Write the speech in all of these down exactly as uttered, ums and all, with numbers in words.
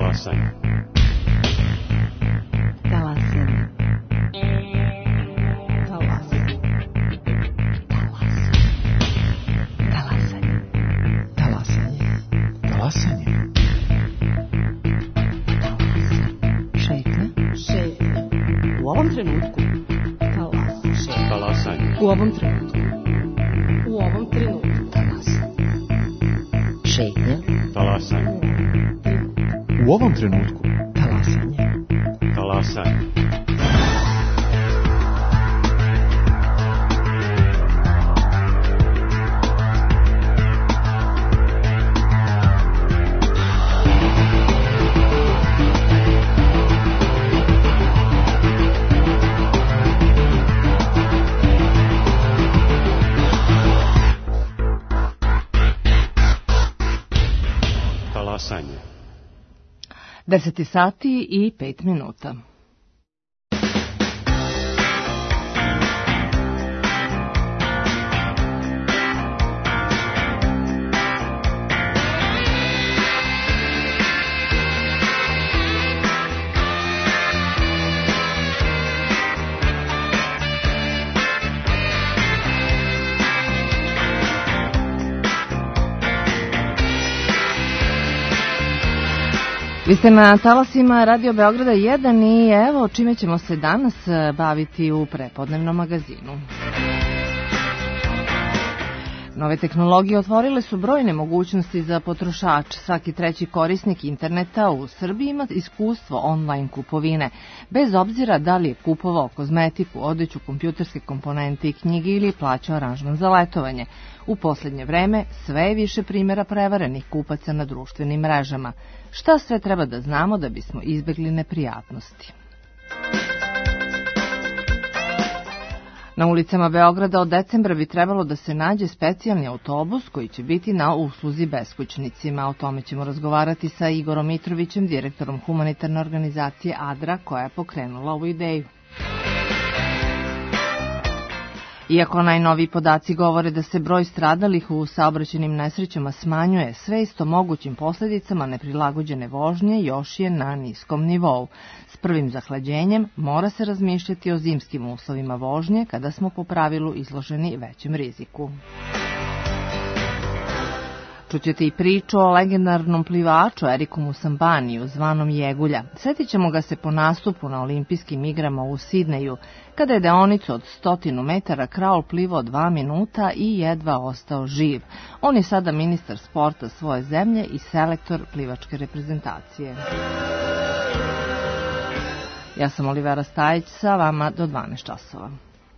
Talasanje. Talasanje. Talasanje. Talasanje. Talasanje. Talasanje. Šetnja. Šetnja. U ovom trenutku. Talasanje. Talasanje. U ovom trenutku. U ovom trenutku. Talasanje. Šetnja. Talasanje. U ovom trenutku. Talasanje. Talasanje. Talasanje. Deseti sati i pet minuta. Vi ste na talasima Radio Beograda jedan i evo čime ćemo se danas baviti u prepodnevnom magazinu. Nove tehnologije otvorile su brojne mogućnosti za potrošač. Svaki treći korisnik interneta u Srbiji ima iskustvo online kupovine, bez obzira da li je kupovao kozmetiku, odeću, kompjuterske komponente i knjige ili plaćao aranžman za letovanje. U poslednje vreme sve je više primjera prevarenih kupaca na društvenim mrežama. Šta sve treba da znamo da bismo izbegli neprijatnosti? Na ulicama Beograda od decembra bi trebalo da se nađe specijalni autobus koji će biti na usluzi beskućnicima. O tome ćemo razgovarati sa Igorom Mitrovićem, direktorom humanitarne organizacije ADRA, koja je pokrenula ovu ideju. Iako najnoviji podaci govore da se broj stradalih u saobraćajnim nesrećama smanjuje, sve isto mogućim posljedicama neprilagođene vožnje još je na niskom nivou. S prvim zahlađenjem mora se razmišljati o zimskim uslovima vožnje kada smo po pravilu izloženi većem riziku. Čućete i priču o legendarnom plivaču Eriku Musambaniju, zvanom Jegulja. Sjetit ćemo ga se po nastupu na olimpijskim igrama u Sidneju, kada je deonicu od stotinu metara kraul plivao dva minuta i jedva ostao živ. On je sada ministar sporta svoje zemlje i selektor plivačke reprezentacije. Ja sam Olivera Stajić, sa vama do dvanaest časova.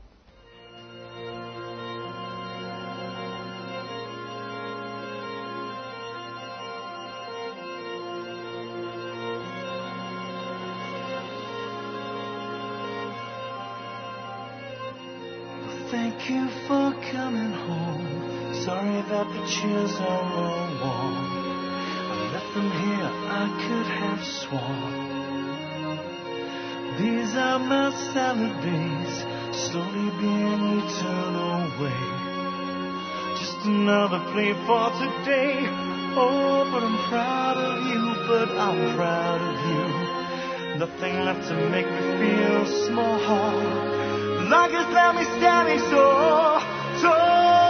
Thank you for coming home. Sorry that the chairs are all warm. I left them here, I could have sworn. These are my salad days, slowly being eaten away. Just another plea for today. Oh, but I'm proud of you, but I'm proud of you. Nothing left to make me feel small. Like it's left me standing so tall.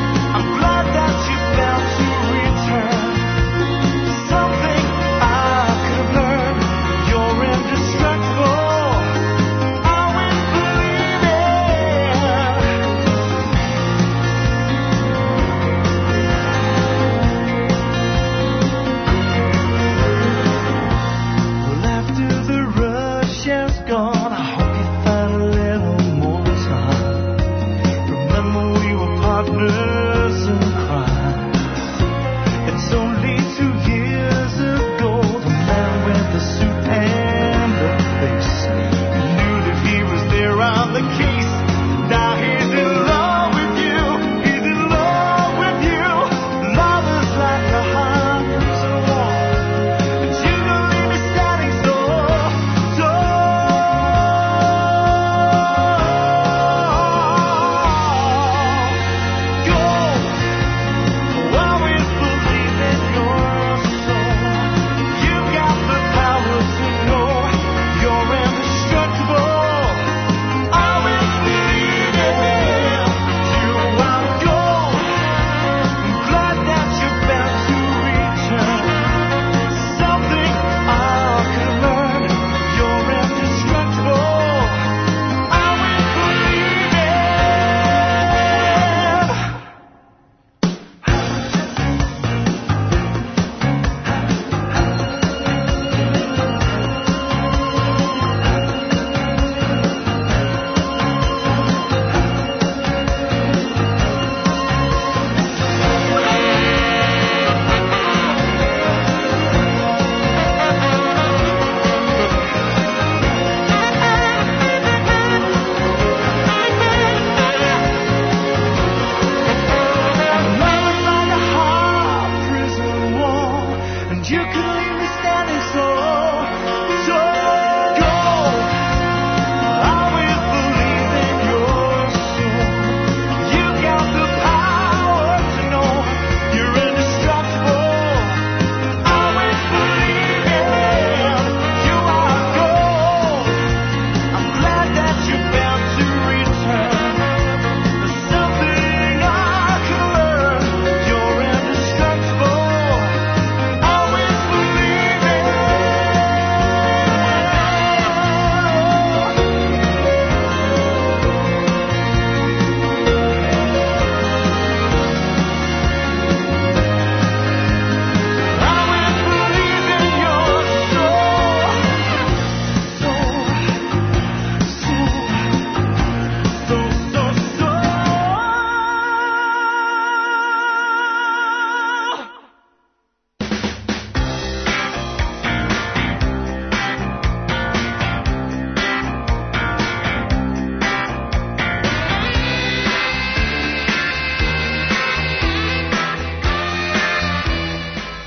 I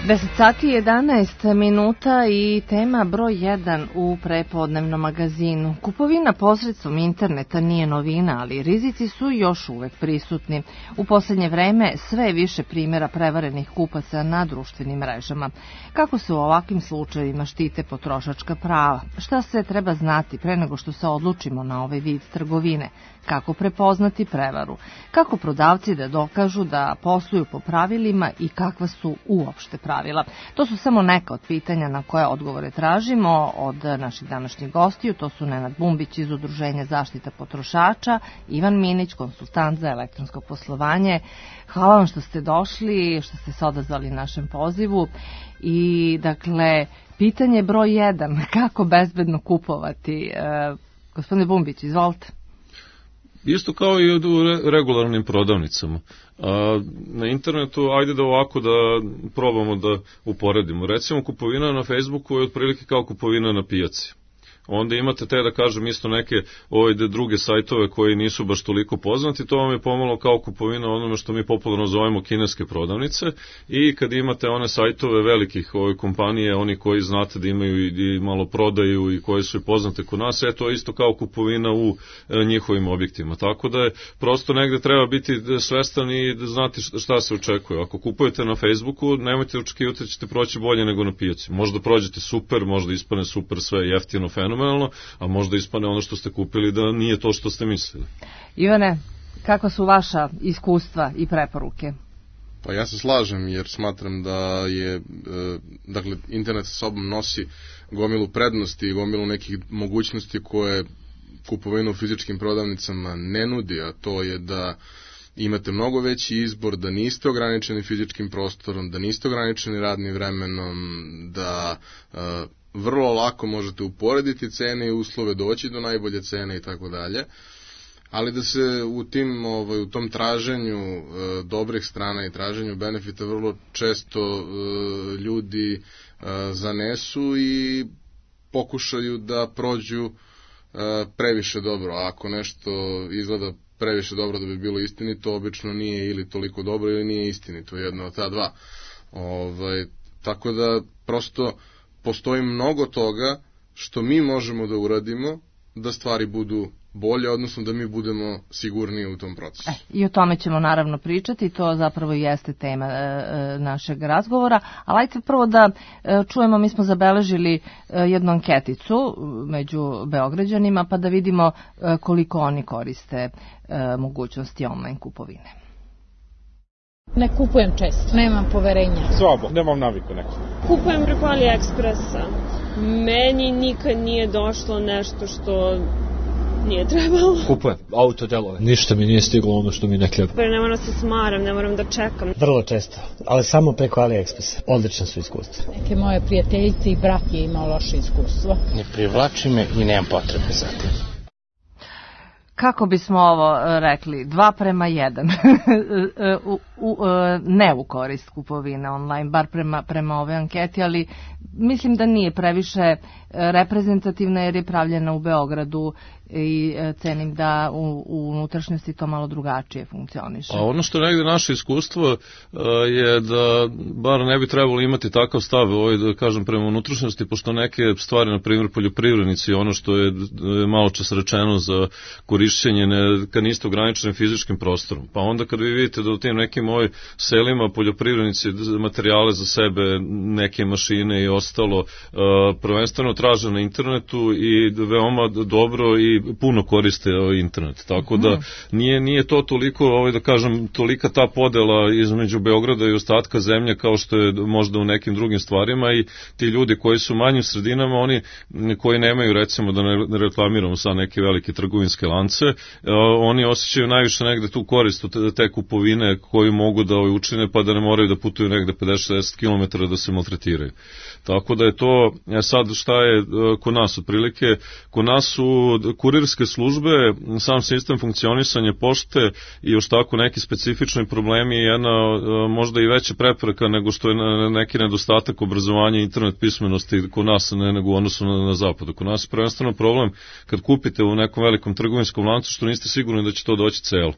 deset sati i jedanaest minuta i tema broj jedan u prepodnevnom magazinu. Kupovina posredstvom interneta nije novina, ali rizici su još uvek prisutni. U poslednje vreme sve je više primjera prevarenih kupaca na društvenim mrežama. Kako se u ovakvim slučajevima štite potrošačka prava? Šta se treba znati pre nego što se odlučimo na ovaj vid trgovine? Kako prepoznati prevaru? Kako prodavci da dokažu da posluju po pravilima i kakva su uopšte pravila? To su samo neka od pitanja na koje odgovore tražimo od naših današnjih gostiju. To su Nenad Bumbić iz Udruženja zaštita potrošača, Ivan Minić, konsultant za elektronsko poslovanje. Hvala vam što ste došli, što ste se odazvali našem pozivu. I, dakle, pitanje broj jedan, kako bezbedno kupovati? E, gospodine Bumbić, izvolite. Isto kao i u regularnim prodavnicama. A, na internetu, ajde da ovako da probamo da uporedimo. Recimo, kupovina na Facebooku je otprilike kao kupovina na pijaci. Onda imate te, da kažem, isto neke ovde druge sajtove koji nisu baš toliko poznati, to vam je pomalo kao kupovina onome što mi popularno zovemo kineske prodavnice, i kad imate one sajtove velikih ove kompanije, oni koji znate da imaju i malo prodaju i koji su i poznate kod nas, e, to je isto kao kupovina u e, njihovim objektima. Tako da je prosto negde treba biti svestan i da znati šta se očekuje. Ako kupujete na Facebooku, nemojte očekivati da ćete proći bolje nego na pijaci. Možda prođete super, možda ispane super, sve jeftino, fenomenalno, a možda ispane ono što ste kupili da nije to što ste mislili. Ivane, kako su vaša iskustva i preporuke? Pa ja se slažem, jer smatram da je, e, dakle, internet sa sobom nosi gomilu prednosti i gomilu nekih mogućnosti koje kupovina u fizičkim prodavnicama ne nudi, a to je da imate mnogo veći izbor, da niste ograničeni fizičkim prostorom, da niste ograničeni radnim vremenom, da e, vrlo lako možete uporediti cene i uslove, doći do najbolje cene i tako dalje. Ali da se u tim, ovaj, u tom traženju e, dobrih strana i traženju benefita vrlo često e, ljudi e, zanesu i pokušaju da prođu e, previše dobro. A ako nešto izgleda previše dobro da bi bilo istinito, obično nije ili toliko dobro ili nije istinito, jedno od ta dva. Ovaj, tako da prosto postoji mnogo toga što mi možemo da uradimo da stvari budu bolje, odnosno da mi budemo sigurniji u tom procesu. E, I o tome ćemo naravno pričati, to zapravo i jeste tema e, našeg razgovora, ali ajte prvo da e, čujemo, mi smo zabeležili e, jednu anketicu među Beograđanima, pa da vidimo e, koliko oni koriste e, mogućnosti online kupovine. Ne kupujem često, nemam poverenja. Slabo, nemam naviku nekako. Kupujem preko AliExpressa. Meni nikad nije došlo nešto što nije trebalo. Kupujem autodelove. Ništa mi nije stiglo ono što mi ne treba. Ne moram da se smaram, ne moram da čekam. Vrlo često, ali samo preko AliExpressa. Odlične su iskustva. Neke moje prijateljice i brat je imao loše iskustvo. Ne privlači me i nemam potrebe za tim. Kako bismo ovo rekli, dva prema jedan, u, u, ne u korist kupovine online, bar prema, prema ove anketi, ali mislim da nije previše reprezentativna jer je pravljena u Beogradu i cenim da u, u unutrašnjosti to malo drugačije funkcioniše. A ono što negde naše iskustvo je da bar ne bi trebalo imati takav stav, ovaj, da kažem, prema unutrašnjosti, pošto neke stvari, na primjer poljoprivrednici, ono što je malo čas rečeno za korišćenje, ne, kad niste ograničeni fizičkim prostorom. Pa onda kad vi vidite da u tim nekim ovoj selima poljoprivrednici materijale za sebe, neke mašine i ostalo, prvenstveno traže na internetu i veoma dobro i puno koriste internet. Tako da nije nije to toliko, ovaj da kažem, tolika ta podela između Beograda i ostatka zemlje kao što je možda u nekim drugim stvarima, i ti ljudi koji su u manjim sredinama, oni koji nemaju, recimo, da ne reklamiramo sa neke velike trgovinske lance, oni osjećaju najviše negde tu korist od te kupovine koju mogu da učine, pa da ne moraju da putuju negde pedeset šezdeset kilometara da se maltretiraju. Tako da je to, sad šta je kod nas otprilike, kod nas su kurirske službe, sam sistem funkcionisanja pošte i još tako neki specifični problemi, jedna možda i veća prepreka nego što je neki nedostatak obrazovanja i internet pismenosti kod nas, ne nego u odnosu na, na zapadu. Kod nas je prvenstveno problem kad kupite u nekom velikom trgovinskom lancu što niste sigurni da će to doći celo.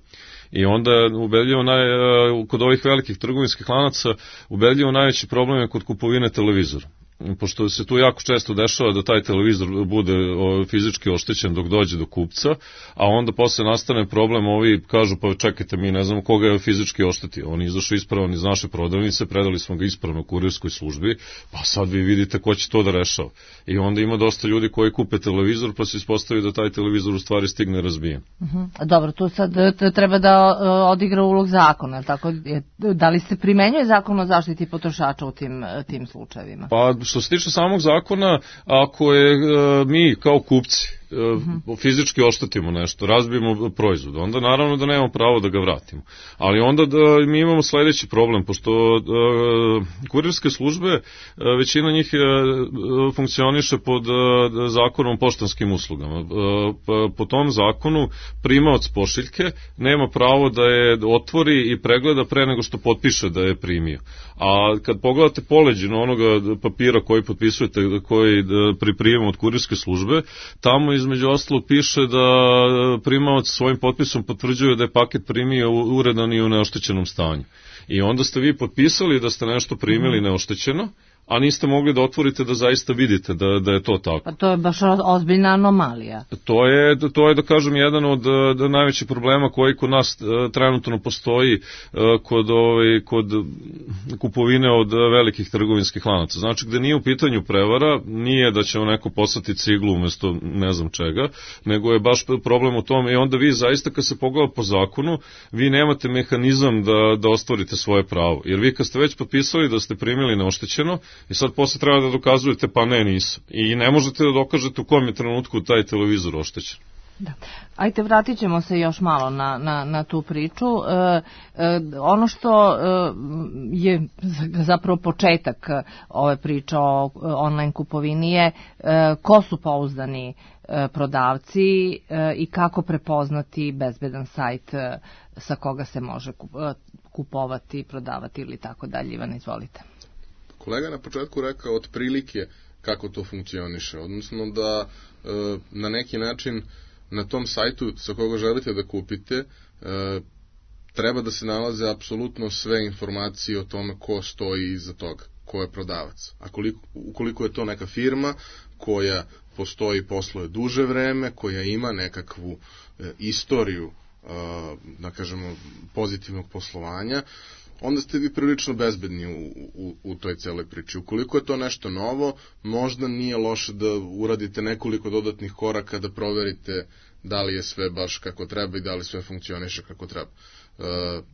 I onda ubedljivo naj, kod ovih velikih trgovinskih lanaca ubedljivo najveći problem je kod kupovine televizora. Pošto se tu jako često dešava da taj televizor bude fizički oštećen dok dođe do kupca, a onda posle nastane problem, ovi kažu pa čekajte, mi ne znamo koga je fizički oštetio, on je izašao ispravan iz naše prodavnice, predali smo ga ispravno kurirskoj službi, pa sad vi vidite ko će to da rešava. I onda ima dosta ljudi koji kupe televizor pa se ispostavi da taj televizor u stvari stigne razbijen. Uh-huh. Dobro, tu sad treba da odigra ulog zakona, tako da li se primenjuje zakon o zaštiti potrošača u tim, tim slučajevima? Pa što se tiče samog zakona, ako je e, mi kao kupci e, uh-huh. fizički oštetimo nešto, razbijemo proizvod, onda naravno da nemamo pravo da ga vratimo. Ali onda da mi imamo sledeći problem, pošto e, kurirske službe, e, većina njih e, funkcioniše pod e, zakonom o poštanskim uslugama. E, po tom zakonu primaoc pošiljke nema pravo da je otvori i pregleda pre nego što potpiše da je primio. A kad pogledate poleđinu onoga papira koji potpisujete, koji pri prijemu od kurirske službe, tamo između ostalog piše da primalac svojim potpisom potvrđuje da je paket primio uredan i u neoštećenom stanju. I onda ste vi potpisali da ste nešto primili neoštećeno, a niste mogli da otvorite da zaista vidite da, da je to tako. Pa to je baš ozbiljna anomalija. To je, to je da kažem, jedan od da, najvećih problema koji kod nas trenutno postoji kod, ovaj, kod kupovine od velikih trgovinskih lanaca. Znači, gde nije u pitanju prevara, nije da će neko poslati ciglu umesto ne znam čega, nego je baš problem u tome i onda vi zaista kad se pogleda po zakonu, vi nemate mehanizam da, da ostvarite svoje pravo. Jer vi kad ste već potpisali da ste primili neoštećeno, i sad posle treba da dokazujete pa ne nisam. I ne možete da dokažete u kom je trenutku taj televizor oštećen. Da. Ajde, vratit ćemo se još malo na, na, na tu priču. E, e, ono što e, je zapravo početak ove priče o online kupovini je e, ko su pouzdani e, prodavci e, i kako prepoznati bezbedan sajt e, sa koga se može kupovati, prodavati ili tako dalje. Ivan, izvolite. Kolega na početku rekao otprilike kako to funkcioniše, odnosno da e, na neki način na tom sajtu sa koga želite da kupite e, treba da se nalaze apsolutno sve informacije o tome ko stoji iza toga, ko je prodavac. A koliko, ukoliko je to neka firma koja postoji i posluje duže vreme, koja ima nekakvu e, istoriju, e, da kažemo, pozitivnog poslovanja, onda ste vi prilično bezbedni u, u, u toj celoj priči. Ukoliko je to nešto novo, možda nije loše da uradite nekoliko dodatnih koraka da proverite da li je sve baš kako treba i da li sve funkcioniše kako treba. E,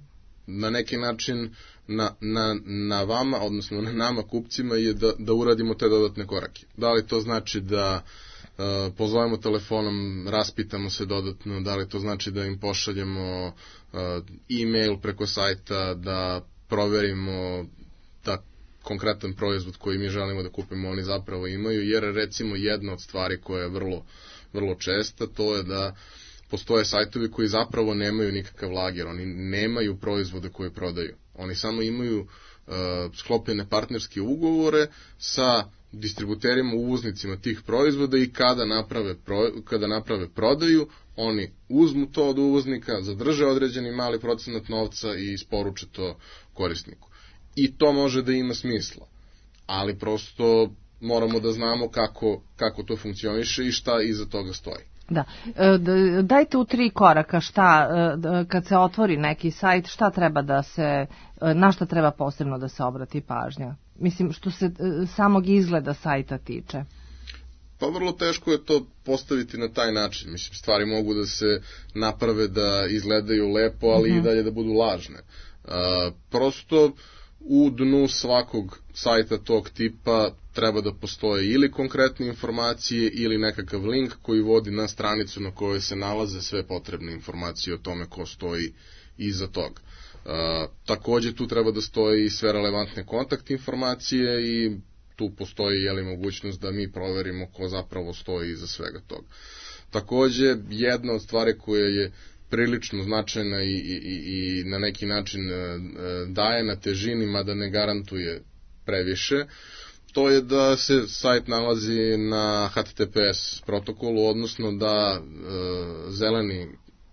na neki način na, na, na vama, odnosno na nama kupcima je da, da uradimo te dodatne korake. Da li to znači da Uh, pozovemo telefonom, raspitamo se dodatno, da li to znači da im pošaljemo uh, e-mail preko sajta, da proverimo da konkretan proizvod koji mi želimo da kupimo oni zapravo imaju, jer recimo jedna od stvari koja je vrlo, vrlo česta, to je da postoje sajtovi koji zapravo nemaju nikakav lager, oni nemaju proizvode koje prodaju, oni samo imaju uh, sklopljene partnerske ugovore sa distributerima, uvoznicima tih proizvoda i kada naprave, pro, kada naprave prodaju, oni uzmu to od uvoznika, zadrže određeni mali procenat novca i isporuče to korisniku. I to može da ima smisla, ali prosto moramo da znamo kako, kako to funkcioniše i šta iza toga stoji. Da. Dajte u tri koraka šta, kad se otvori neki sajt, šta treba da se, na šta treba posebno da se obrati pažnja? Mislim, što se samog izgleda sajta tiče. Pa vrlo teško je to postaviti na taj način. Mislim, stvari mogu da se naprave da izgledaju lepo, ali mm-hmm. i dalje da budu lažne. A, prosto u dnu svakog sajta tog tipa treba da postoje ili konkretne informacije ili nekakav link koji vodi na stranicu na kojoj se nalaze sve potrebne informacije o tome ko stoji iza toga. Uh, takođe tu treba da stoje i sve relevantne kontakt informacije i tu postoji jeli, mogućnost da mi proverimo ko zapravo stoji iza svega toga. Takođe, jedna od stvari koja je prilično značajna i, i, i na neki način daje na težini, mada ne garantuje previše, to je da se sajt nalazi na H T T P S protokolu, odnosno da e, zeleni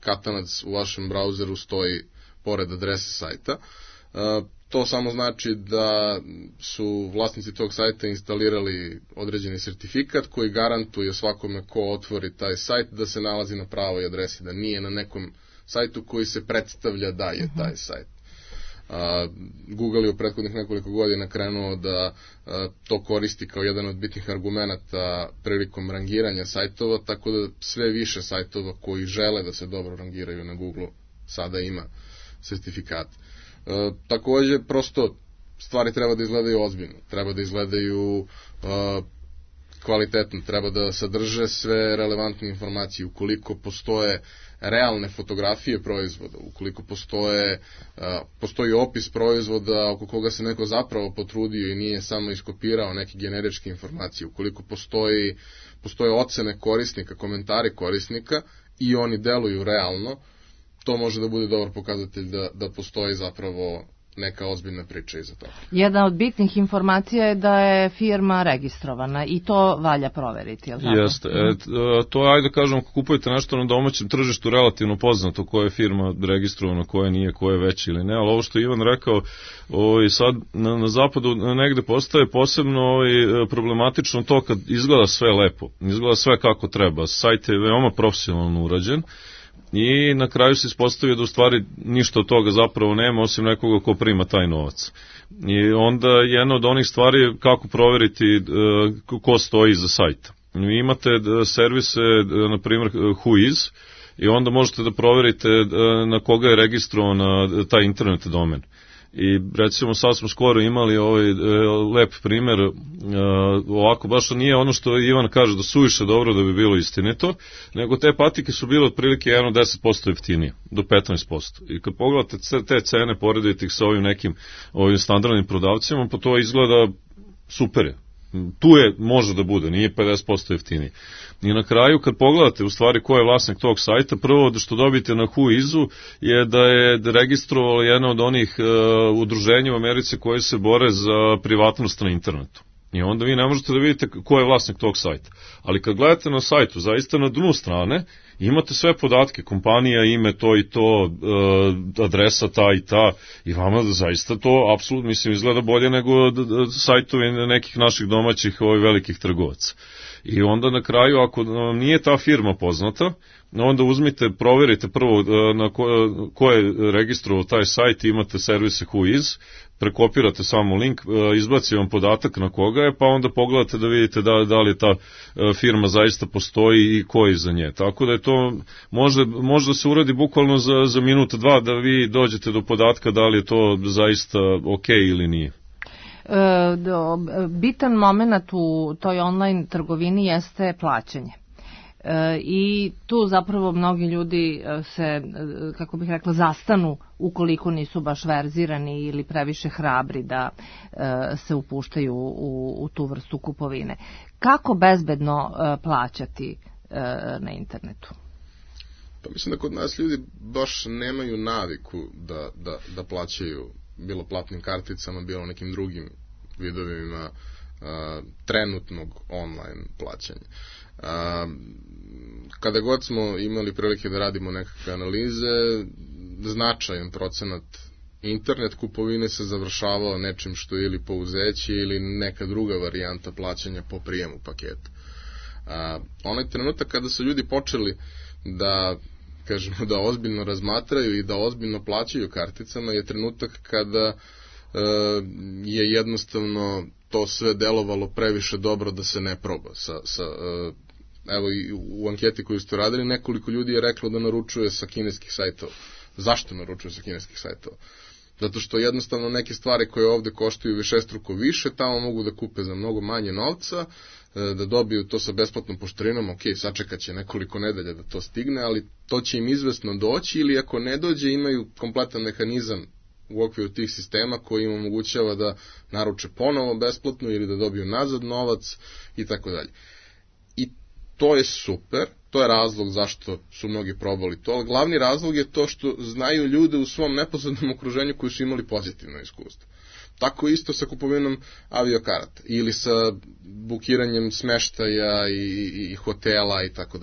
katanac u vašem brauzeru stoji pored adrese sajta. To samo znači da su vlasnici tog sajta instalirali određeni sertifikat koji garantuje svakome ko otvori taj sajt da se nalazi na pravoj adresi, da nije na nekom sajtu koji se predstavlja da je taj sajt. Google je u prethodnih nekoliko godina krenuo da to koristi kao jedan od bitnih argumenata prilikom rangiranja sajtova, tako da sve više sajtova koji žele da se dobro rangiraju na Google sada ima sertifikat. E, takođe, prosto stvari treba da izgledaju ozbiljno, treba da izgledaju e, kvalitetno, treba da sadrže sve relevantne informacije. Ukoliko postoje realne fotografije proizvoda, ukoliko postoje, e, postoji opis proizvoda oko koga se neko zapravo potrudio i nije samo iskopirao neke generičke informacije, ukoliko postoji, postoje ocene korisnika, komentari korisnika i oni deluju realno, to može da bude dobar pokazatelj da, da postoji zapravo neka ozbiljna priča iza toga. Jedna od bitnih informacija je da je firma registrovana i to valja proveriti, je li tako? Jeste. E, to je, ajde kažem, ako kupujete nešto na domaćem tržištu, relativno poznato koja je firma registrovana, koja nije, koja je veća ili ne, ali ovo što je Ivan rekao, ovaj, sad na, na zapadu negde postaje posebno ovaj, problematično to kad izgleda sve lepo, izgleda sve kako treba, sajt je veoma profesionalno urađen, i na kraju se ispostavio da u stvari ništa od toga zapravo nema osim nekoga ko prima taj novac. I onda jedna od onih stvari je kako proveriti uh, ko stoji iza sajta. Vi imate servise, na primjer Whois, i onda možete da proverite uh, na koga je registrovan taj internet domen. I recimo sad smo skoro imali ovaj e, lep primer, e, ovako baš nije ono što Ivan kaže da suviše dobro da bi bilo istinito, nego te patike su bile otprilike jedno deset posto jeftinije, do petnaest posto. I kad pogledate te cene, poredite ih sa ovim nekim ovim standardnim prodavcima, pa to izgleda super je. Tu je, može da bude, nije pedeset posto jeftiniji. I na kraju, kad pogledate u stvari ko je vlasnik tog sajta, prvo što dobijete na Whoisu je da je registrovalo jedno od onih uh, udruženja u Americi koje se bore za privatnost na internetu. I onda vi ne možete da vidite ko je vlasnik tog sajta. Ali kad gledate na sajtu, zaista na dnu strane, imate sve podatke, kompanija, ime, to i to, uh, adresa ta i ta, i vama da zaista to apsolutno, mislim, izgleda bolje nego sajtovi nekih naših domaćih ovih velikih trgovaca. I onda na kraju, ako vam nije ta firma poznata, onda uzmite, proverite prvo na ko, ko je registrovao taj sajt, imate servise Whois, prekopirate samo link, izbaci vam podatak na koga je, pa onda pogledate da vidite da, da li ta firma zaista postoji i ko je iza nje. Tako da je to, možda, možda se uradi bukvalno za, za minut, dva da vi dođete do podatka da li je to zaista ok ili nije. E, do, bitan moment u toj online trgovini jeste plaćanje. E, I tu zapravo mnogi ljudi se, kako bih rekla, zastanu ukoliko nisu baš verzirani ili previše hrabri da e, se upuštaju u, u tu vrstu kupovine. Kako bezbedno e, plaćati e, na internetu? Pa mislim da kod nas ljudi baš nemaju naviku da, da, da plaćaju bilo platnim karticama, bilo nekim drugim vidovima a, trenutnog online plaćanja. A, kada god smo imali prilike da radimo nekakve analize, značajan procenat internet kupovine se završavao nečim što je ili pouzeće ili neka druga varijanta plaćanja po prijemu paketa. A, onaj trenutak kada su ljudi počeli da, kažemo, da ozbiljno razmatraju i da ozbiljno plaćaju karticama je trenutak kada e, je jednostavno to sve delovalo previše dobro da se ne proba. Sa, sa, e, evo i u anketi koju ste radili, nekoliko ljudi je reklo da naručuje sa kineskih sajtova. Zašto naručuje sa kineskih sajtova? Zato što jednostavno neke stvari koje ovde koštaju višestruko više, tamo mogu da kupe za mnogo manje novca, da dobiju to sa besplatnom poštarinom, ok, sačekat će nekoliko nedelja da to stigne, ali to će im izvesno doći, ili ako ne dođe, imaju kompletan mehanizam u okviru tih sistema koji im omogućava da naruče ponovo besplatno ili da dobiju nazad novac i tako dalje. I to je super, to je razlog zašto su mnogi probali to, ali glavni razlog je to što znaju ljude u svom neposrednom okruženju koji su imali pozitivno iskustvo. Tako isto sa kupovinom aviokarata ili sa bukiranjem smeštaja i, i, i hotela i tako dalje.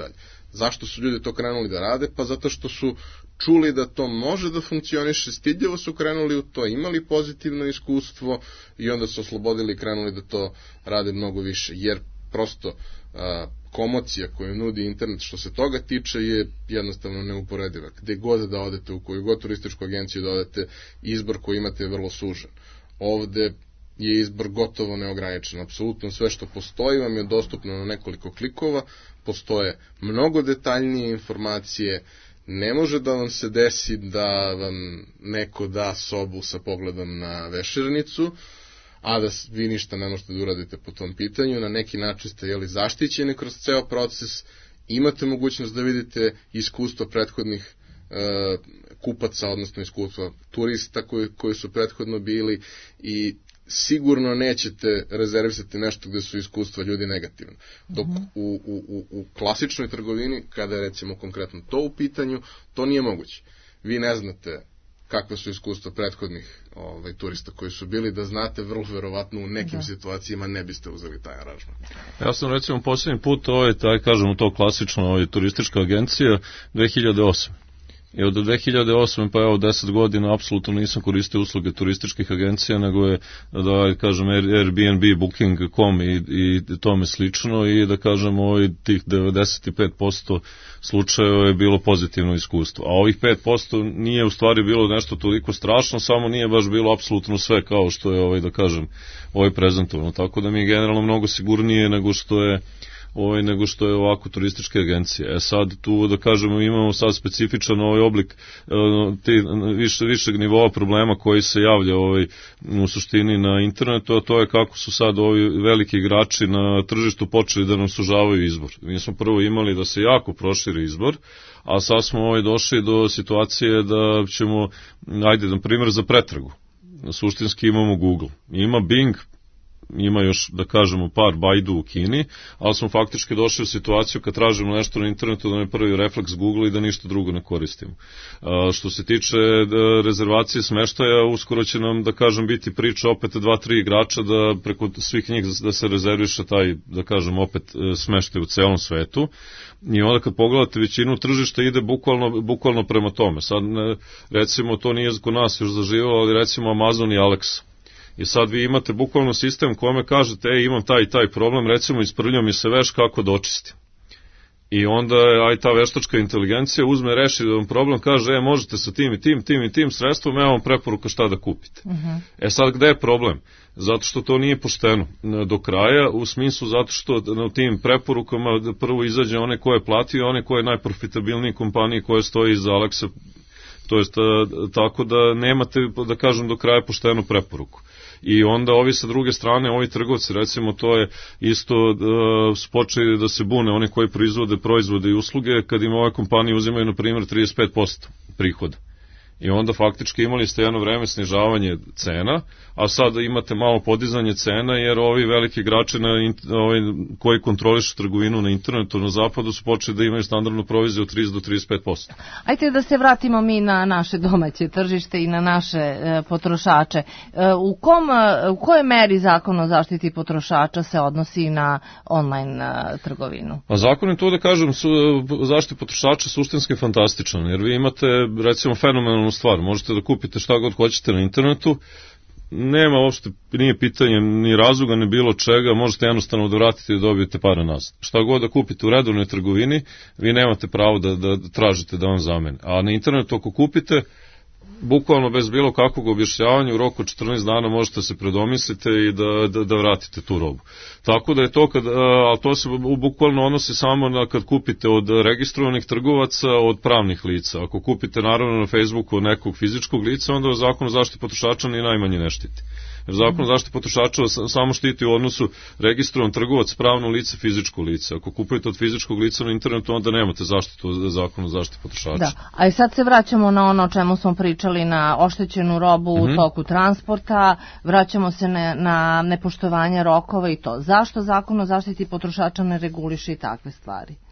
Zašto su ljudi to krenuli da rade? Pa zato što su čuli da to može da funkcioniše, stidljivo su krenuli u to, imali pozitivno iskustvo i onda su oslobodili i krenuli da to rade mnogo više, jer prosto a, komocija koju nudi internet što se toga tiče je jednostavno neuporediva. Gde god da odete, u koju god turističku agenciju da odete, izbor koji imate je vrlo sužen. Ovde je izbor gotovo neograničen. Apsolutno sve što postoji vam je dostupno na nekoliko klikova, postoje mnogo detaljnije informacije, ne može da vam se desi da vam neko da sobu sa pogledom na vešernicu, a da vi ništa ne možete da uradite po tom pitanju. Na neki način ste jeli, zaštićeni kroz ceo proces, imate mogućnost da vidite iskustva prethodnih e, kupaca, odnosno iskustva turista koji, koji su prethodno bili i sigurno nećete rezervisati nešto gde su iskustva ljudi negativna. Dok u, u, u klasičnoj trgovini, kada je recimo konkretno to u pitanju, to nije moguće. Vi ne znate kakve su iskustva prethodnih ovaj, turista koji su bili, da znate vrlo verovatno u nekim da. situacijama ne biste uzeli taj aranžman. Ja sam recimo posljednji put, ovaj, taj, kažemo to klasično, ovaj, turistička agencija dve hiljade osme. I od dve hiljade osme pa evo deset godina apsolutno nisam koristio usluge turističkih agencija, nego je, da kažem, Airbnb, booking dot com i, i tome slično, i da kažem, ovaj, tih devedeset pet posto slučajeva je bilo pozitivno iskustvo. A ovih pet posto nije u stvari bilo nešto toliko strašno, samo nije baš bilo apsolutno sve kao što je, ovaj, da kažem, ovaj prezentovano. Tako da mi je generalno mnogo sigurnije nego što je ovaj, nego što je ovako turističke agencije. E sad tu, da kažemo, imamo sad specifičan ovaj oblik ti, više, višeg nivoa problema koji se javlja ovaj, u suštini na internetu, a to je kako su sad ovi veliki igrači na tržištu počeli da nam sužavaju izbor. Mi smo prvo imali da se jako proširi izbor, a sad smo ovaj, došli do situacije da ćemo, ajde, na primjer, za pretragu. Suštinski imamo Google. Ima Bing, ima još, da kažemo, par Baidu u Kini, ali smo faktički došli u situaciju kad tražimo nešto na internetu da ne prvi refleks Google i da ništa drugo ne koristimo. A, što se tiče da, rezervacije smeštaja, uskoro će nam, da kažem, biti priča opet dva, tri igrača da preko svih njih da se rezerviše taj, da kažem, opet smeštaj u celom svetu. I onda kad pogledate, većinu tržišta ide bukvalno, bukvalno prema tome. Sad, ne, recimo, to nije kod nas još zaživalo, ali recimo Amazon i Alexa. I sad vi imate bukvalno sistem kome kažete, ej, imam taj i taj problem, recimo isprljao mi se veš, kako da očistim. I onda aj ta veštačka inteligencija uzme, reši da vam problem, kaže, e, možete sa tim i tim, tim i tim sredstvom, evo vam preporuka šta da kupite. Uh-huh. E sad, gde je problem? Zato što to nije pošteno do kraja, u smislu zato što na tim preporukama prvo izađe one koje je platio, one koje je najprofitabilniji kompaniji koje stoji iza Alexa, to jest tako da nemate, da kažem, do kraja poštenu preporuku. I onda ovi sa druge strane, ovi trgovci, recimo, to je isto uh, počeli da se bune, oni koji proizvode proizvode i usluge, kad im ove kompanije uzimaju, na primjer, trideset pet posto prihoda. I onda faktički imali ste jedno vreme snižavanje cena, a sada imate malo podizanje cena, jer ovi veliki igrači na, ovi, koji kontrolišu trgovinu na internetu na zapadu su počeli da imaju standardnu proviziju od trideset do trideset pet posto. Ajde da se vratimo mi na naše domaće tržište i na naše e, potrošače. E, u, kom, u kojoj meri zakon o zaštiti potrošača se odnosi na online e, trgovinu? A zakon je to, da kažem, su, zaštiti potrošača suštinski fantastičan, jer vi imate, recimo, fenomenalnu stvar. Možete da kupite šta god hoćete na internetu, nema uopšte, nije pitanje ni razloga, ni bilo čega, možete jednostavno da vratite i da dobijete pare nazad. Šta god da kupite u redovnoj trgovini, vi nemate pravo da, da tražite da vam zamene. A na internetu ako kupite, bukvalno bez bilo kakvog objašnjavanja, u roku četrnaest dana možete se predomisliti i da, da, da vratite tu robu. Tako da je to, kad, ali to se bukvalno odnosi samo na kad kupite od registrovanih trgovaca, od pravnih lica. Ako kupite naravno na Facebooku od nekog fizičkog lica, onda zakon o zaštiti potrošača ni najmanje ne štiti. Jer zakon o zaštiti potrošača samo štiti u odnosu registrovan trgovac, pravno lice, fizičko lice. Ako kupujete od fizičkog lica na internetu, onda nemate zaštitu zakon o zaštiti potrošača. Da, a i sad se vraćamo na ono o čemu smo pričali, na oštećenu robu mm-hmm. u toku transporta, vraćamo se na, na nepoštovanje rokova i to. Zašto zakon o zaštiti potrošača ne reguliše i takve stvari?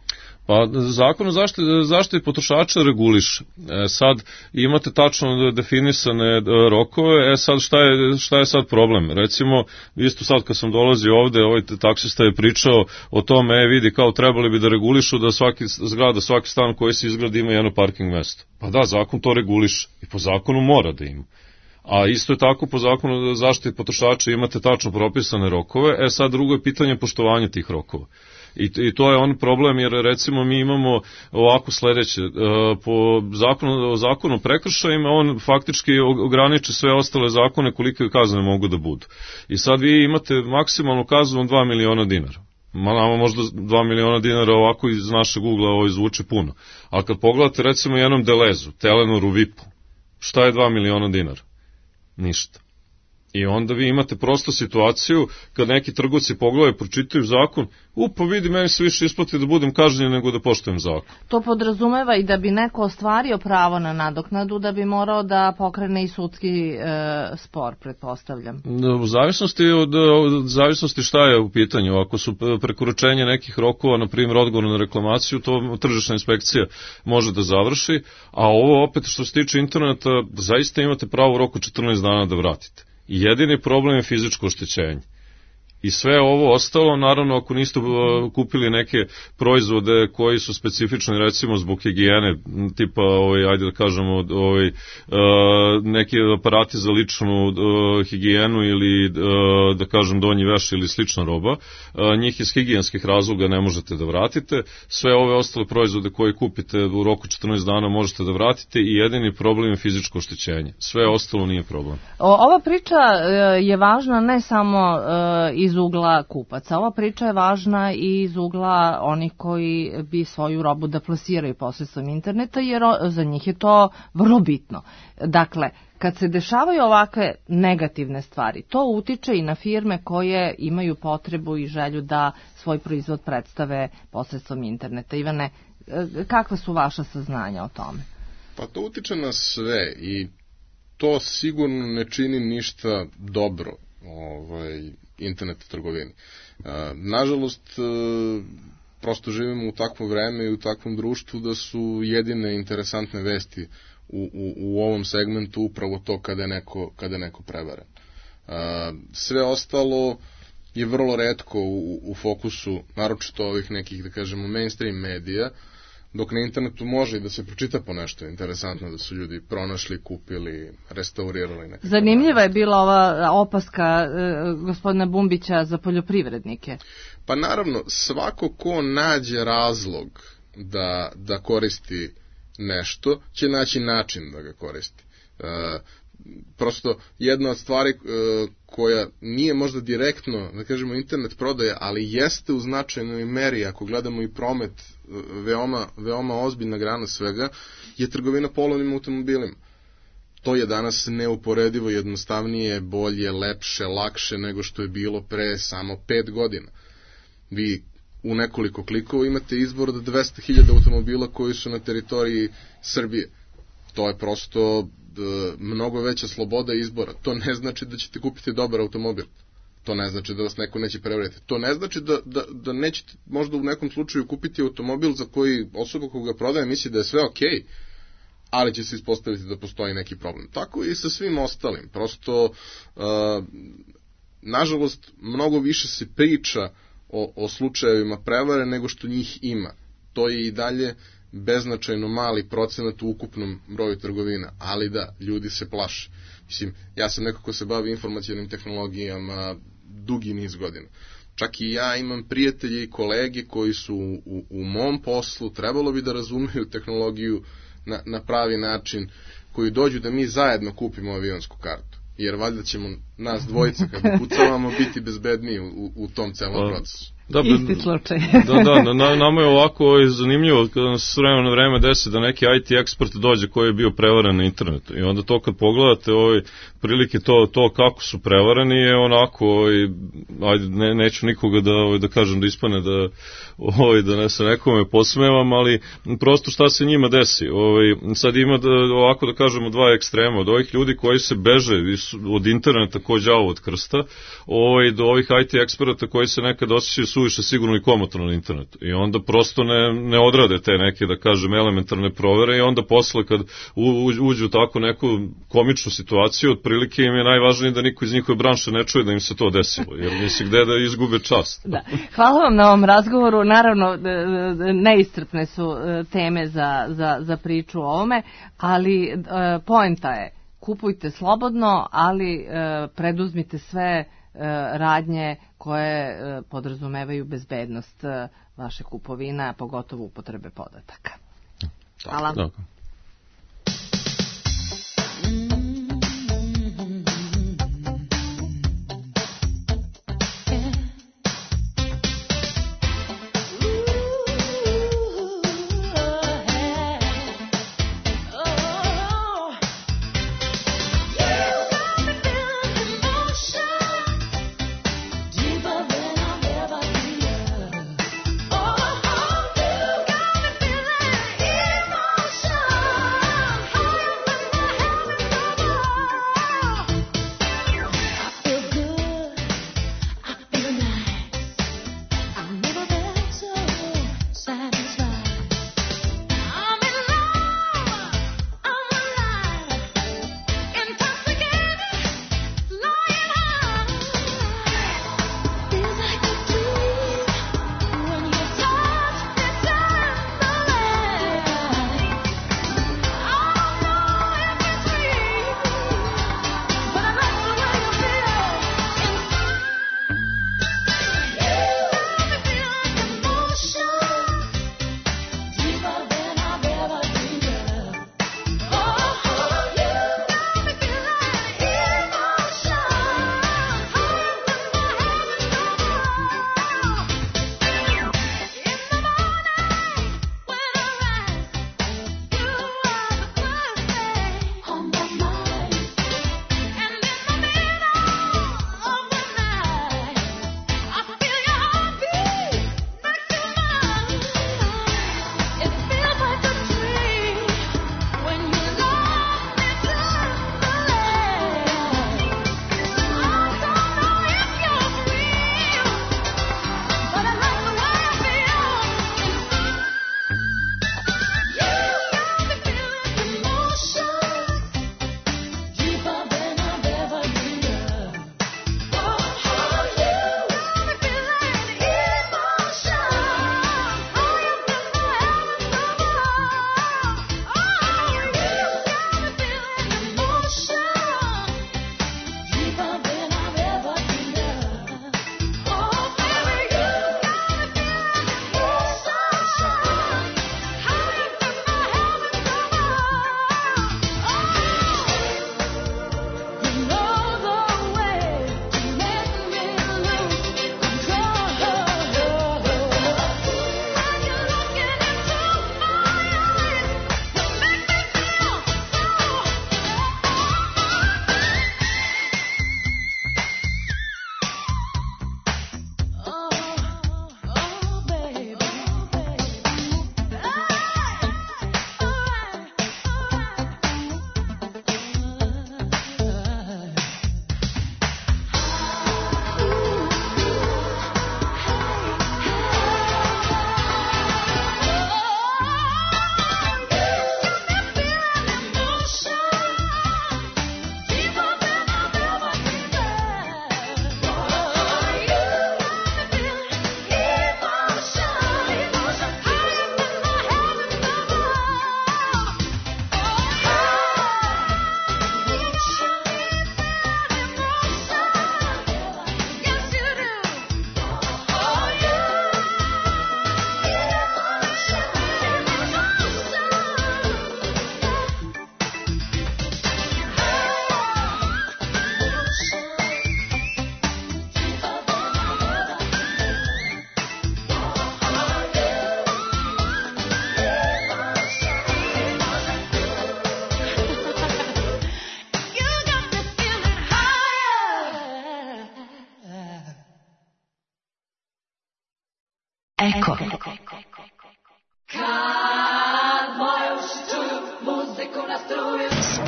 Pa zakon o zaštiti, zaštiti potrošača reguliše. E, sad imate tačno definisane rokove, e sad šta je, šta je sad problem? Recimo, isto sad kad sam dolazio ovde, ovaj taksista je pričao o tome, e vidi kao trebali bi da regulišu da svaki zgrada, svaki stan koji se izgradi ima jedno parking mesto. Pa da, zakon to reguliše i po zakonu mora da ima. A isto je tako po zakonu o zaštiti potrošača imate tačno propisane rokove, e sad drugo je pitanje poštovanja tih rokova. I, I to je on problem, jer recimo mi imamo ovako sledeće, po zakonu, zakonu o prekršajima on faktički ograniči sve ostale zakone kolike kazne mogu da budu. I sad vi imate maksimalnu kaznu od dva miliona dinara. Ma nama možda dva miliona dinara ovako iz našeg ugla ovo zvuči puno. A kad pogledate recimo jednom Delezu, Telenoru, Vipu, šta je dva miliona dinara? Ništa. I onda vi imate prosto situaciju kad neki trgovci pogledaju, pročitaju zakon, u pa vidi, meni se više isplati da budem kažnjen nego da poštujem zakon. To podrazumeva i da bi neko ostvario pravo na nadoknadu, da bi morao da pokrene i sudski e, spor, pretpostavljam. U zavisnosti od, od zavisnosti šta je u pitanju. Ako su prekoračenje nekih rokova, na primjer odgovor na reklamaciju, to tržišna inspekcija može da završi, a ovo opet što se tiče interneta, zaista imate pravo u roku četrnaest dana da vratite. I jedini problem je fizičko oštećenje. I sve ovo ostalo, naravno, ako niste kupili neke proizvode koji su specifični, recimo zbog higijene, tipa, ovaj, ajde da kažemo, ovaj, neki aparati za ličnu higijenu ili, da kažem, donji veš ili slična roba, njih iz higijenskih razloga ne možete da vratite. Sve ove ostale proizvode koje kupite u roku četrnaest dana možete da vratite i jedini problem je fizičko oštećenje. Sve ostalo nije problem. Ova priča je važna ne samo iz iz ugla kupaca. Ova priča je važna i iz ugla onih koji bi svoju robu da plasiraju posredstvom interneta, jer za njih je to vrlo bitno. Dakle, kad se dešavaju ovakve negativne stvari, to utiče i na firme koje imaju potrebu i želju da svoj proizvod predstave posredstvom interneta. Ivane, kakva su vaša saznanja o tome? Pa to utiče na sve i to sigurno ne čini ništa dobro ovaj, internet trgovini. Nažalost, prosto živimo u takvo vreme i u takvom društvu da su jedine interesantne vesti u, u, u ovom segmentu upravo to kada je neko, kada je neko prevaren. Sve ostalo je vrlo retko u, u fokusu, naročito ovih nekih, da kažemo, mainstream medija, dok na internetu može i da se pročita po nešto interesantno, da su ljudi pronašli, kupili, restaurirali neke. Zanimljiva je bila ova opaska e, gospodina Bumbića za poljoprivrednike. Pa naravno, svako ko nađe razlog da, da koristi nešto, će naći način da ga koristi. E, prosto jedna od stvari e, koja nije možda direktno, da kažemo, internet prodaja, ali jeste u značajnoj meri, ako gledamo i promet, veoma, veoma ozbiljna grana svega, je trgovina polovnim automobilima. To je danas neuporedivo jednostavnije, bolje, lepše, lakše nego što je bilo pre samo pet godina. Vi u nekoliko klikova imate izbor od dvesta hiljada automobila koji su na teritoriji Srbije. To je prosto mnogo veća sloboda izbora. To ne znači da ćete kupiti dobar automobil. To ne znači da vas neko neće prevariti. To ne znači da, da, da nećete možda u nekom slučaju kupiti automobil za koji osoba koga prodaje misli da je sve okej, okay, ali će se ispostaviti da postoji neki problem. Tako i sa svim ostalim. Prosto, uh, nažalost, mnogo više se priča o, o slučajevima prevare nego što njih ima. To je i dalje beznačajno mali procenat u ukupnom broju trgovina, ali da, ljudi se plaše. Mislim, ja sam neko ko se bavi informacionim tehnologijama dugi niz godina. Čak i ja imam prijatelje i kolege koji su u, u mom poslu, trebalo bi da razumeju tehnologiju na, na pravi način, koji dođu da mi zajedno kupimo avionsku kartu. Jer valjda ćemo nas dvojica kada pucavamo biti bezbedniji u, u tom celom procesu. Da, isti slučaj. Da, da, na, nama je ovako zanimljivo kada se s vremena na vreme desi da neki I T ekspert dođe koji je bio prevaren na internetu. I onda to kad pogledate, ovaj, prilike to, to kako su prevareni je onako, ovaj, ajde, ne, neću nikoga da, ovaj, da kažem da ispane da, ovaj, da ne se nekome posmevam, ali prosto šta se njima desi. Ovaj, sad ima da, ovako da kažemo dva ekstrema od ovih ljudi koji se beže od interneta, ko đavo od krsta, ovaj, do ovih I T eksperata koji se nekad osjećaju suviše sigurno i komotno na internetu. I onda prosto ne, ne odrade te neke, da kažem, elementarne provere i onda posle kad u, uđu u tako neku komičnu situaciju, otprilike im je najvažnije da niko iz njihove branše ne čuje da im se to desilo, jer nisi gde da izgube čast. Da. Hvala vam na ovom razgovoru, naravno neiscrpne su teme za, za, za priču o ovome, ali poenta je, kupujte slobodno, ali preduzmite sve radnje koje podrazumevaju bezbednost vaše kupovina, pogotovo upotrebe podataka. Hvala. Tako. Emotion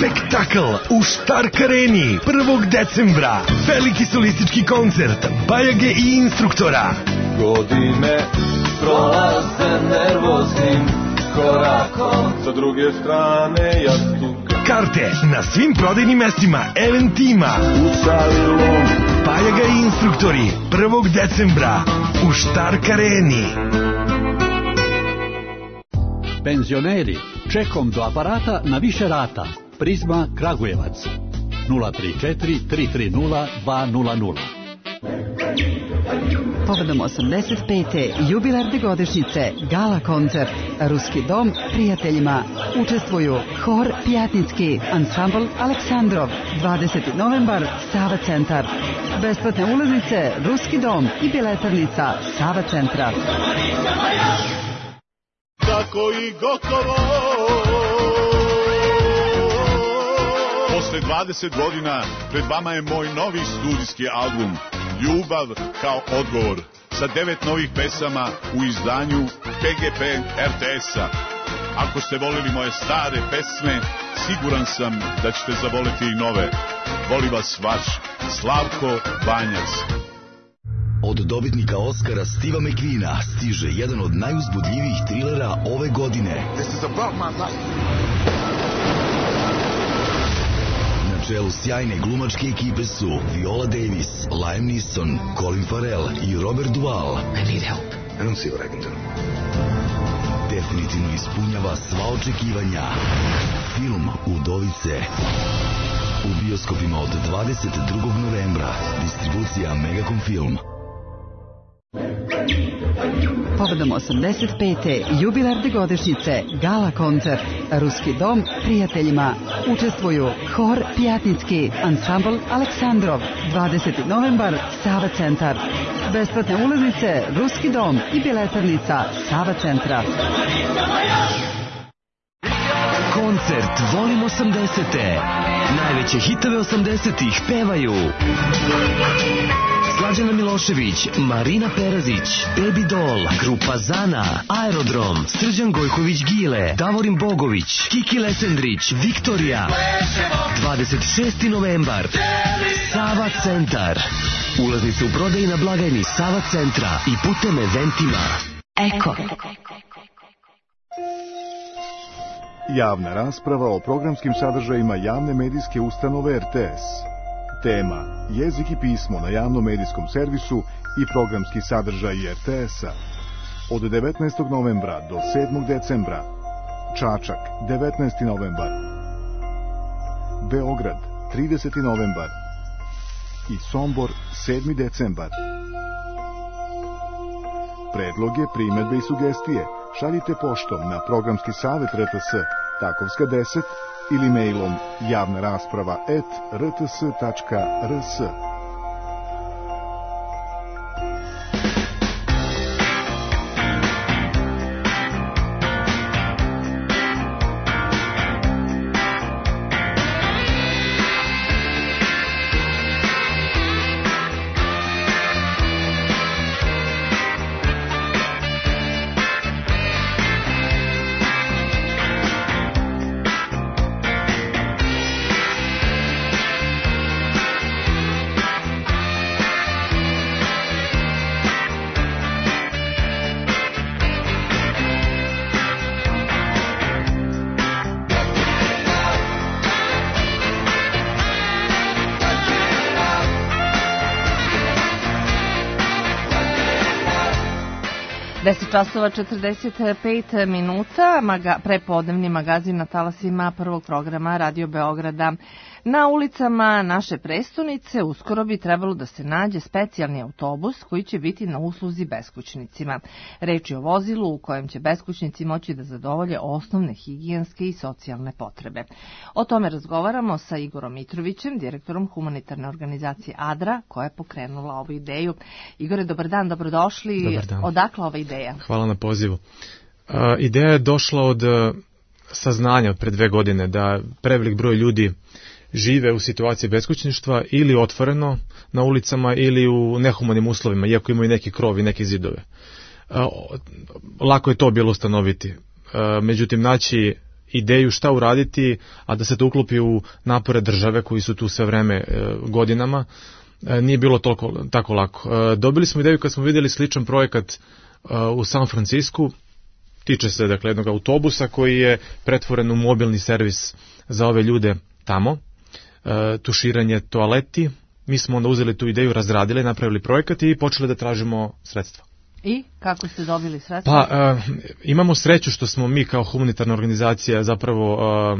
spektakl u Štark areni prvog decembra. Veliki solistički koncert Bajage i instruktora. Godine prolaze nervoznim korakom, sa druge strane jastuka. Karte na svim prodajnim mestima Eventima. U salonu Bajaga i instruktori prvog decembra u Štark areni. Penzioneri, čekom do aparata na više rata. Prizma Kragujevac nula tri četiri tri tri nula dva nula nula. Povodom osamdeset pete jubilarne godišnjice Gala koncert Ruski dom prijateljima učestvuju Hor Pjatnicki, ansambl Aleksandrov, dvadeseti novembar Sava centar. Besplatne ulaznice Ruski dom i biletarnica Sava centra. Tako i gotovo. Posle dvadeset godina pred vama je moj novi studijski album Ljubav kao odgovor, sa devet novih pesama u izdanju P G P R T S-a. Ako ste volili moje stare pesme, siguran sam da ćete zavoleti i nove. Voli vas vaš Slavko Banjac. Od dobitnika Oscara Steva McQueena stiže jedan od najuzbudljivijih trilera ove godine. This is about my life. Na čelu sjajne glumačke ekipe su Viola Davis, Liam Neeson, Colin Farrell i Robert Duvall. I need help. I don't see what I can do. Definitivno ispunjava sva očekivanja. Film Udovice. U bioskopima od dvadeset drugog novembra. Distribucija Megacom Film. Povodom osamdeset pete jubilarne godišnjice Gala koncert Ruski dom prijateljima učestvuju Hor Pjatnicki, ansambl Aleksandrov, dvadeseti novembar Sava centar. Besplatne ulaznice Ruski dom i biletarnica Sava centra. Koncert Volim osamdesete. Najveće hitove osamdesetih pevaju Slađana Milošević, Marina Perazić, Baby Doll, Grupa Zana, Aerodrom, Srđan Gojković-Gile, Davorin Bogović, Kiki Lesendrić, Viktorija. dvadeset šesti novembar, Sava centar. Ulaznice u prodaji na blagajni Sava centra i putem eventima. Eko. Javna rasprava o programskim sadržajima javne medijske ustanove R T S. Tema: jezik i pismo na javnom medijskom servisu i programski sadržaj R T S-a. Od devetnaestog novembra do sedmog decembra. Čačak, devetnaesti novembar. Beograd, trideseti novembar. I Sombor, sedmi decembar. Predloge, primedbe i sugestije šaljite poštom na programski savet R T S, Takovska deset, ili mailom javna rasprava et r t s tačka r s. deset časova četrdeset pet minuta, maga, prepodnevni magazin na talasima prvog programa Radio Beograda. Na ulicama naše prestonice uskoro bi trebalo da se nađe specijalni autobus koji će biti na usluzi beskućnicima. Reč je o vozilu u kojem će beskućnici moći da zadovolje osnovne higijenske i socijalne potrebe. O tome razgovaramo sa Igorom Mitrovićem, direktorom humanitarne organizacije ADRA, koja je pokrenula ovu ideju. Igore, dobar dan, dobrodošli. Dobar dan. Odakle ova ideja? Hvala na pozivu. Uh, ideja je došla od uh, saznanja od pre dve godine da prevelik broj ljudi žive u situaciji beskućništva ili otvoreno na ulicama ili u nehumanim uslovima, iako imaju neki krov i neke zidove. Uh, lako je to bilo ustanoviti. Uh, međutim, naći ideju šta uraditi, a da se to uklopi u napore države koji su tu sve vreme e, godinama, e, nije bilo toliko, tako lako. E, dobili smo ideju kad smo vidjeli sličan projekat e, u San Francisku, tiče se dakle jednog autobusa koji je pretvoren u mobilni servis za ove ljude tamo, e, tuširanje toaleti. Mi smo onda uzeli tu ideju, razradili, napravili projekat i počeli da tražimo sredstva. I kako ste dobili sredstva? Pa, uh, imamo sreću što smo mi kao humanitarna organizacija zapravo uh,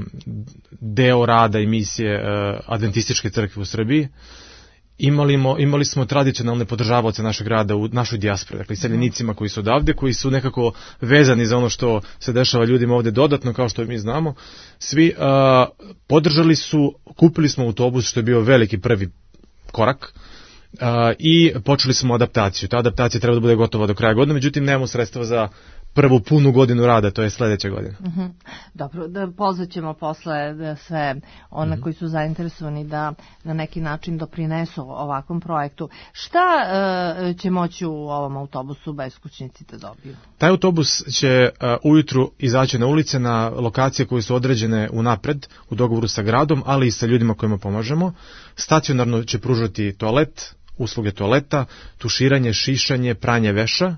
deo rada i misije uh, Adventističke crkve u Srbiji. Imali, mo, imali smo tradicionalne podržavaoce našeg rada u našoj dijaspori, dakle seljenicima koji su odavde, koji su nekako vezani za ono što se dešava ljudima ovde dodatno, kao što mi znamo. Svi uh, podržali su, kupili smo autobus, što je bio veliki prvi korak, Uh, i počeli smo adaptaciju. Ta adaptacija treba da bude gotova do kraja godine, međutim nemamo sredstva za prvu punu godinu rada, to je sledeća godina. Uh-huh. Dobro, da pozvaćemo posle da sve one uh-huh. koji su zainteresovani da na neki način doprinesu ovakvom projektu. Šta uh, će moći u ovom autobusu beskućnici da dobiju? Taj autobus će uh, ujutru izaći na ulice na lokacije koje su određene unapred u dogovoru sa gradom, ali i sa ljudima kojima pomažemo. Stacionarno će pružati toalet, usluge toaleta, tuširanje, šišanje, pranje veša.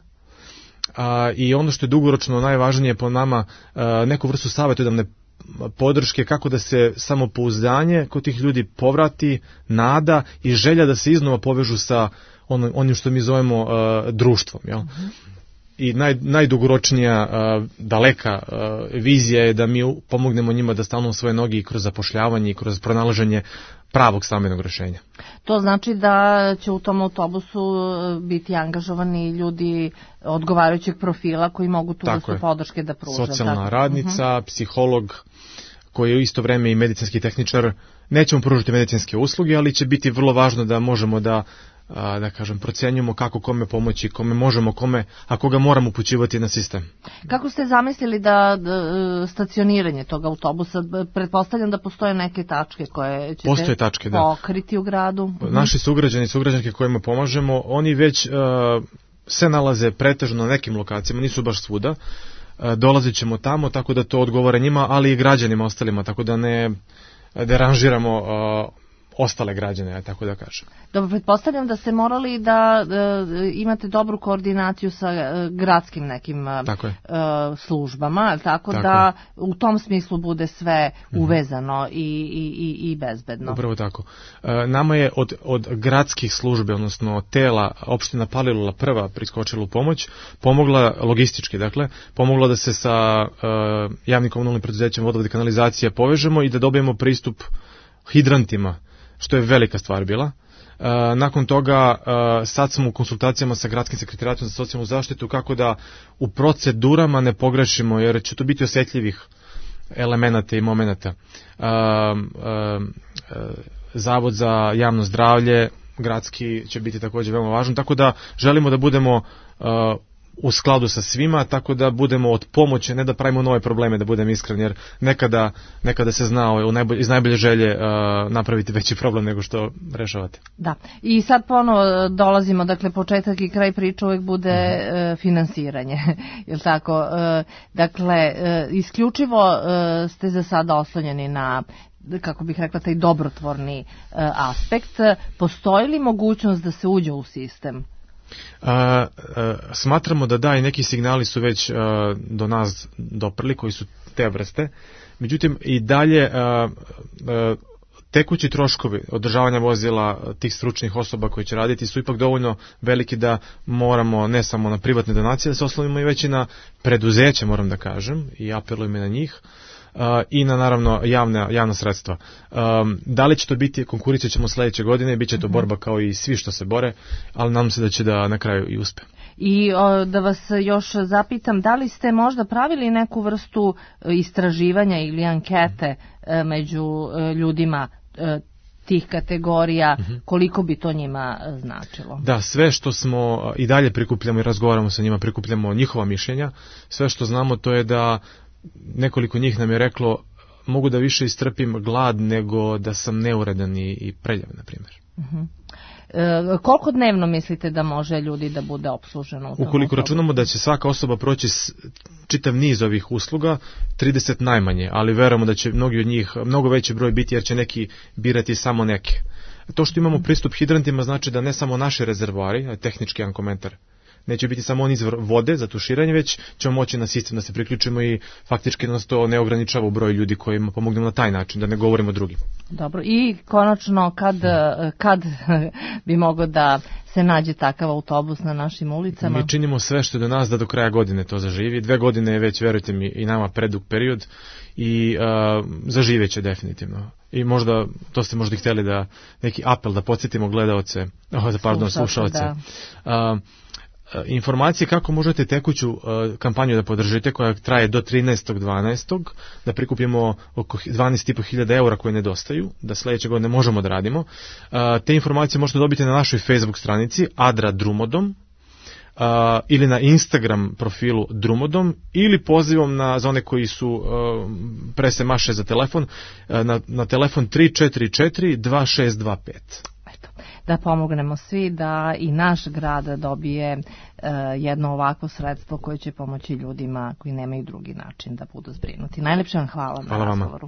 A, i ono što je dugoročno najvažnije po nama, a, neku vrstu savjetodavne podrške kako da se samopouzdanje kod tih ljudi povrati, nada i želja da se iznova povežu sa on, onim što mi zovemo a, društvom. Jel? Mm-hmm. I naj, najdugoročnija a, daleka a, vizija je da mi pomognemo njima da stanu svoje noge i kroz zapošljavanje i kroz pronalaženje pravog stambenog rešenja. To znači da će u tom autobusu biti angažovani ljudi odgovarajućeg profila koji mogu tu vrstu podrške da pruže. Socijalna tako? radnica, uh-huh. psiholog koji je u isto vreme i medicinski tehničar. Nećemo pružiti medicinske usluge, ali će biti vrlo važno da možemo da a, da kažem, procenjujemo kako kome pomoći, kome možemo, kome, a koga moramo upućivati na sistem. Kako ste zamislili da, da stacioniranje tog autobusa, pretpostavljam da postoje neke tačke koje ćete postoje tačke, da. pokriti u gradu? Naši sugrađani i sugrađanke kojima pomažemo, oni već uh, se nalaze pretežno na nekim lokacijama, nisu baš svuda. Uh, dolazit ćemo tamo, tako da to odgovore njima, ali i građanima ostalima, tako da ne deranžiramo uh, ostale građane, tako da kažem. Dobro, pretpostavljam da ste morali da e, imate dobru koordinaciju sa e, gradskim nekim e, službama, tako, tako da u tom smislu bude sve uvezano i, i, i bezbedno. Upravo tako. E, nama je od, od gradskih službe, odnosno tela, opština Palilula prva priskočila u pomoć, pomogla logistički, dakle, pomogla da se sa e, javnim komunalnim preduzećem vodovod i kanalizacije povežemo i da dobijemo pristup hidrantima, što je velika stvar bila. E, nakon toga e, sad smo u konsultacijama sa gradskim sekretarijatom za socijalnu zaštitu kako da u procedurama ne pogrešimo, jer će to biti osjetljivih elemenata i momenata. E, e, Zavod za javno zdravlje gradski će biti također veoma važan, tako da želimo da budemo e, u skladu sa svima, tako da budemo od pomoći, ne da pravimo nove probleme, da budem iskren, jer nekada, nekada se zna najbolj, iz najbolje želje uh, napraviti veći problem nego što rešavate. Da, i sad ponovo dolazimo, dakle, početak i kraj priče uvek bude uh, finansiranje, je li tako? Uh, dakle, uh, isključivo uh, ste za sada oslonjeni na, kako bih rekla, taj dobrotvorni uh, aspekt. Postoji li mogućnost da se uđe u sistem? Uh, uh, smatramo da da, i neki signali su već uh, do nas doprli koji su te vrste, međutim i dalje uh, uh, tekući troškovi održavanja vozila tih stručnih osoba koji će raditi su ipak dovoljno veliki da moramo ne samo na privatne donacije da se oslonimo i već i na preduzeće, moram da kažem, i apelujem i na njih. Uh, i na naravno javna, javna sredstva. Um, da li će to biti, konkurirat ćemo sledeće godine, bit će to borba kao i svi što se bore, ali nadam se da će da na kraju i uspe. I o, da vas još zapitam, da li ste možda pravili neku vrstu istraživanja ili ankete e, među e, ljudima e, tih kategorija, uh-huh. koliko bi to njima značilo? Da, sve što smo i dalje prikupljamo i razgovaramo sa njima, prikupljamo njihova mišljenja, sve što znamo to je da nekoliko njih nam je reklo mogu da više istrpim glad nego da sam neuredan i, i preljav, na primjer. Uh-huh. E, koliko dnevno mislite da može ljudi da bude opsluženo u tom Ukoliko autobusu? računamo da će svaka osoba proći s, čitav niz ovih usluga, trideset najmanje, ali verujemo da će mnogi od njih, mnogo veći broj biti jer će neki birati samo neke. To što imamo pristup hidrantima znači da ne samo naši rezervoari, tehnički jedan komentar, neće biti samo on izvor vode za tuširanje, već ćemo moći na sistem da se priključimo i faktički nas to ne ograničava u broju ljudi kojima pomognemo na taj način, da ne govorimo drugim. Dobro, i konačno kad, kad bi mogo da se nađe takav autobus na našim ulicama? Mi činimo sve što je do nas da do kraja godine to zaživi. Dve godine je već, verujte mi, i nama predug period i uh, zaživeće definitivno. I možda, to ste možda htjeli da, neki apel da podsjetimo gledaoce, oh, pardon, slušalce. Da. Uh, informacije kako možete tekuću uh, kampanju da podržite koja traje do trinaestog dvanaestog da prikupimo oko dvanaest i po hiljada eura koje nedostaju, da sledeće godine možemo da radimo. Uh, te informacije možete dobiti na našoj Facebook stranici Adra Drumodom uh, ili na Instagram profilu Drumodom ili pozivom na, za one koji su uh, prese maše za telefon uh, na, na telefon tri četiri četiri dva šest dva pet. Da pomognemo svi da i naš grad dobije uh, jedno ovako sredstvo koje će pomoći ljudima koji nemaju drugi način da budu zbrinuti. Najlepše vam hvala, hvala na razgovoru.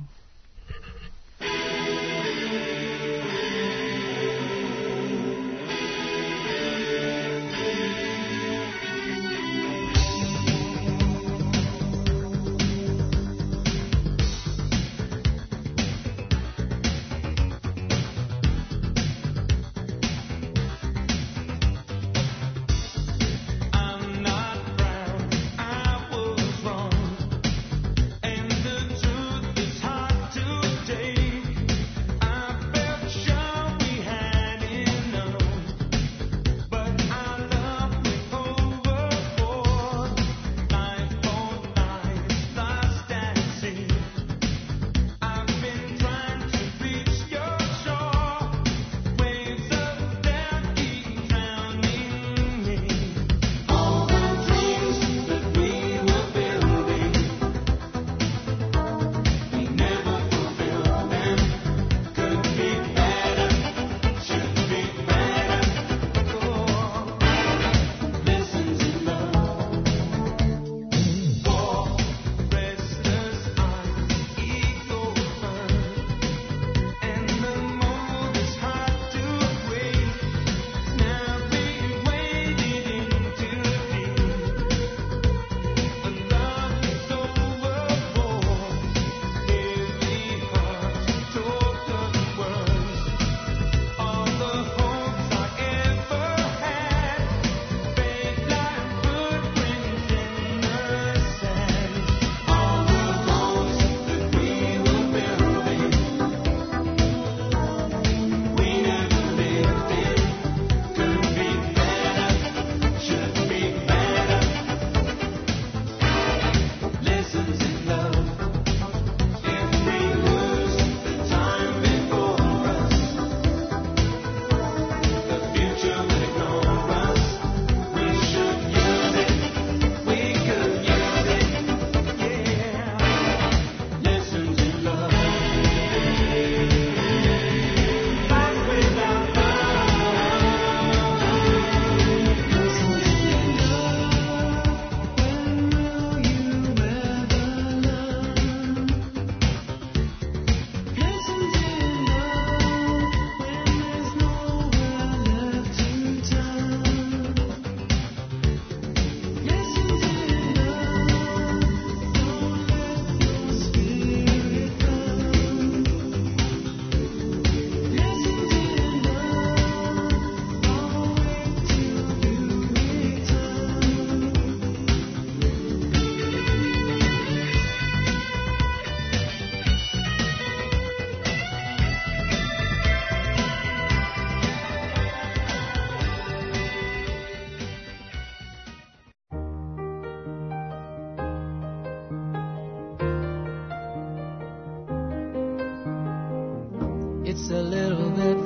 It's a little bit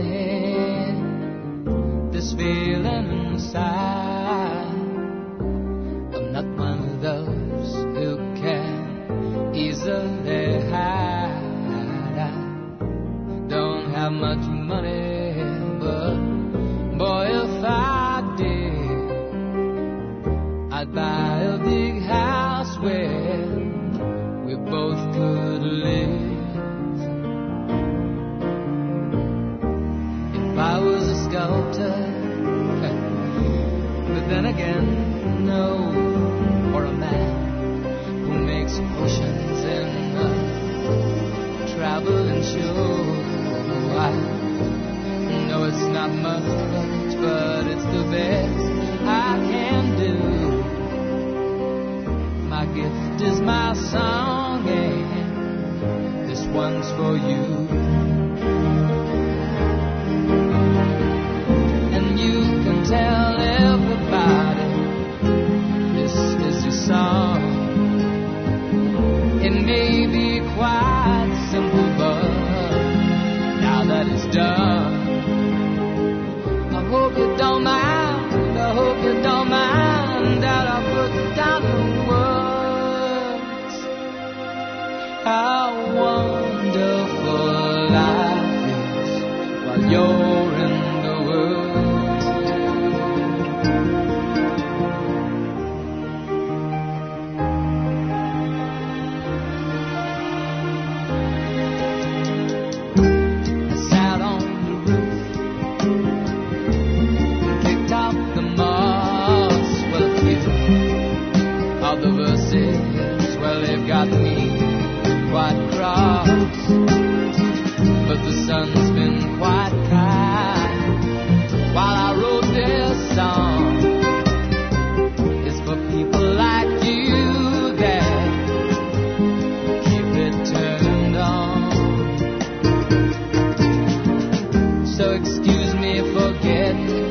funny, this feeling inside. I'm not one of those who can easily hide. I don't have much money, but My gift is my song, and this one's for you. And you can tell everybody this is your song. It may be quite simple, but now that it's done, I hope you don't mind, I hope you don't mind that I put down the words. How wonderful life is while you're in the world. I sat on the roof and kicked off the moss. Well, a few of the verses, well, they've got me quite cross, but the sun's been quite kind while I wrote this song. It's for people like you that keep it turned on. So excuse me for getting,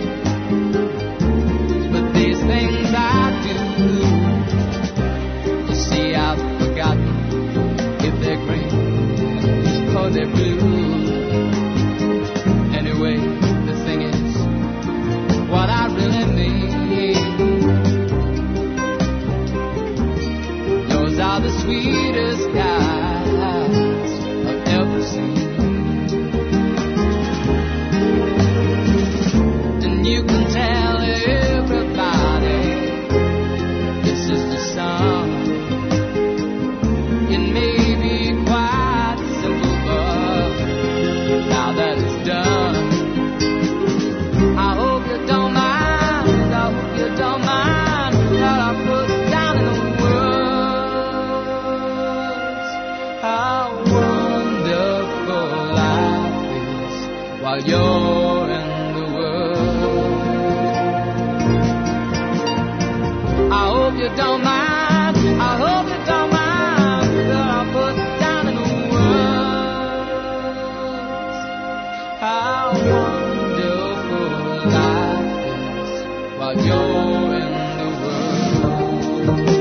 but these things I do, you see, I've forgotten if they're green or they're blue. Anyway, the thing is, what I really mean, those are the sweetest guys I've ever seen. And you can tell everybody this is the song. It may be quite simple, but now that it's done, I hope you don't mind, I hope you don't mind that I put down in words how wonderful life is while you're in the world. I hope you don't mind, I hope you don't mind that I put down in words how wonderful life is while you're in the world.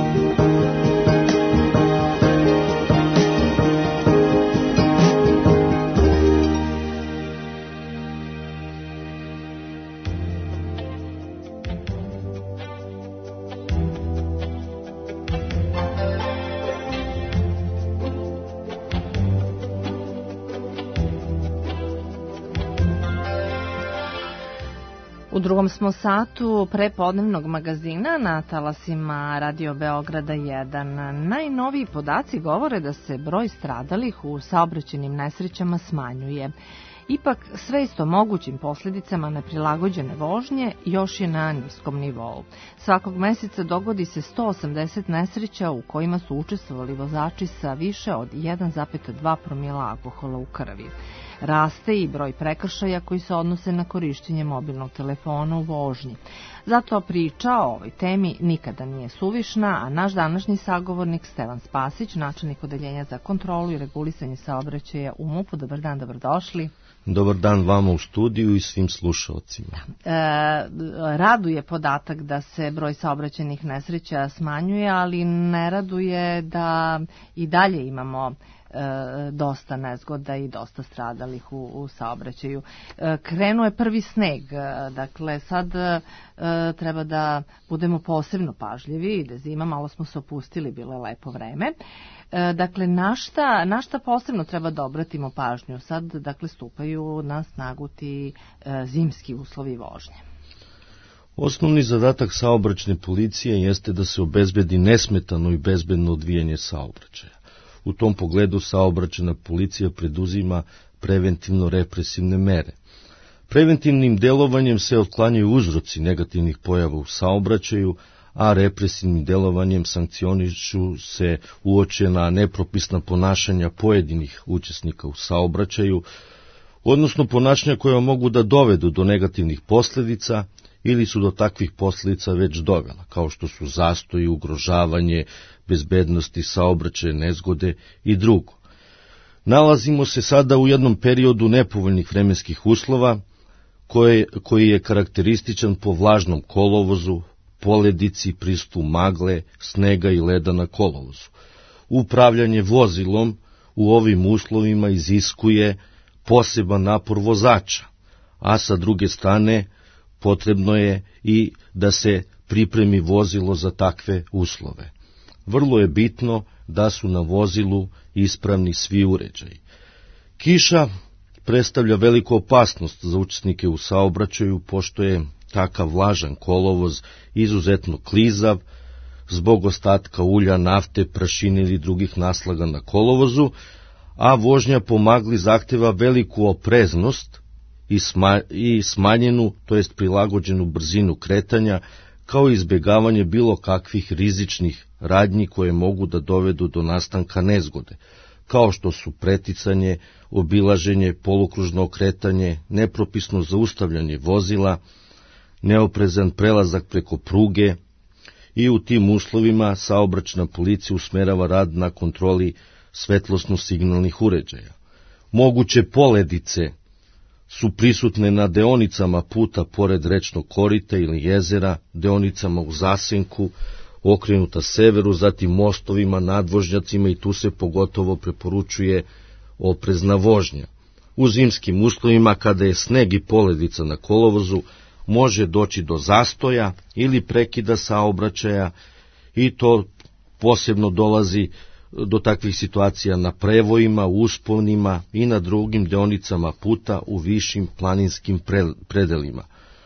U drugom smo satu prepodnevnog magazina na talasima Radio Beograda jedan. Najnoviji podaci govore da se broj stradalih u saobraćajnim nesrećama smanjuje. Ipak, svest o mogućim posljedicama neprilagođene vožnje još je na niskom nivou. Svakog meseca dogodi se sto osamdeset nesreća u kojima su učestvovali vozači sa više od jedan zarez dva promila alkohola u krvi. Raste i broj prekršaja koji se odnose na korišćenje mobilnog telefona u vožnji. Zato priča o ovoj temi nikada nije suvišna, a naš današnji sagovornik Stevan Spasić, načelnik odeljenja za kontrolu i regulisanje saobraćaja u MUP-u. Dobar dan, dobrodošli. Dobar dan vama u studiju i svim slušalcima. E, raduje podatak da se broj saobraćajnih nesreća smanjuje, ali ne raduje da i dalje imamo e, dosta nezgoda i dosta stradalih u, u saobraćaju. E, krenuo je prvi sneg, dakle sad e, treba da budemo posebno pažljivi i da zima, malo smo se opustili, bilo je lepo vreme. E, dakle, na šta, na šta posebno treba da obratimo pažnju? Sad, dakle, stupaju na snagu ti e, zimski uslovi vožnje. Osnovni zadatak saobraćajne policije jeste da se obezbedi nesmetano i bezbedno odvijanje saobraćaja. U tom pogledu saobraćajna policija preduzima preventivno-represivne mere. Preventivnim delovanjem se otklanjaju uzroci negativnih pojava u saobraćaju, a represivnim delovanjem sankcionišu se uočena nepropisna ponašanja pojedinih učesnika u saobraćaju, odnosno ponašanja koja mogu da dovedu do negativnih posljedica ili su do takvih posljedica već dovela, kao što su zastoji, ugrožavanje bezbednosti, saobraćaje, nezgode i drugo. Nalazimo se sada u jednom periodu nepovoljnih vremenskih uslova, koje, koji je karakterističan po vlažnom kolovozu, poledici, prisutu magle, snega i leda na kolovozu. Upravljanje vozilom u ovim uslovima iziskuje poseban napor vozača, a sa druge strane potrebno je i da se pripremi vozilo za takve uslove. Vrlo je bitno da su na vozilu ispravni svi uređaji. Kiša predstavlja veliku opasnost za učesnike u saobraćaju, pošto je takav vlažan kolovoz izuzetno klizav zbog ostatka ulja, nafte, prašine ili drugih naslaga na kolovozu, a vožnja po magli zahteva veliku opreznost i, sma, i smanjenu, to jest prilagođenu brzinu kretanja, kao i izbjegavanje bilo kakvih rizičnih radnji koje mogu da dovedu do nastanka nezgode, kao što su preticanje, obilaženje, polukružno okretanje, nepropisno zaustavljanje vozila, neoprezan prelazak preko pruge, i u tim uslovima saobraćajna policija usmerava rad na kontroli svetlosno-signalnih uređaja. Moguće poledice su prisutne na deonicama puta pored rečnog korita ili jezera, deonicama u zasenku, okrenuta severu, zatim mostovima, nadvožnjacima, i tu se pogotovo preporučuje oprezna vožnja. U zimskim uslovima, kada je sneg i poledica na kolovozu, može doći do zastoja ili prekida saobraćaja, i to posebno dolazi do takvih situacija na prevojima, usponima i na drugim deonicama puta u višim planinskim predelima.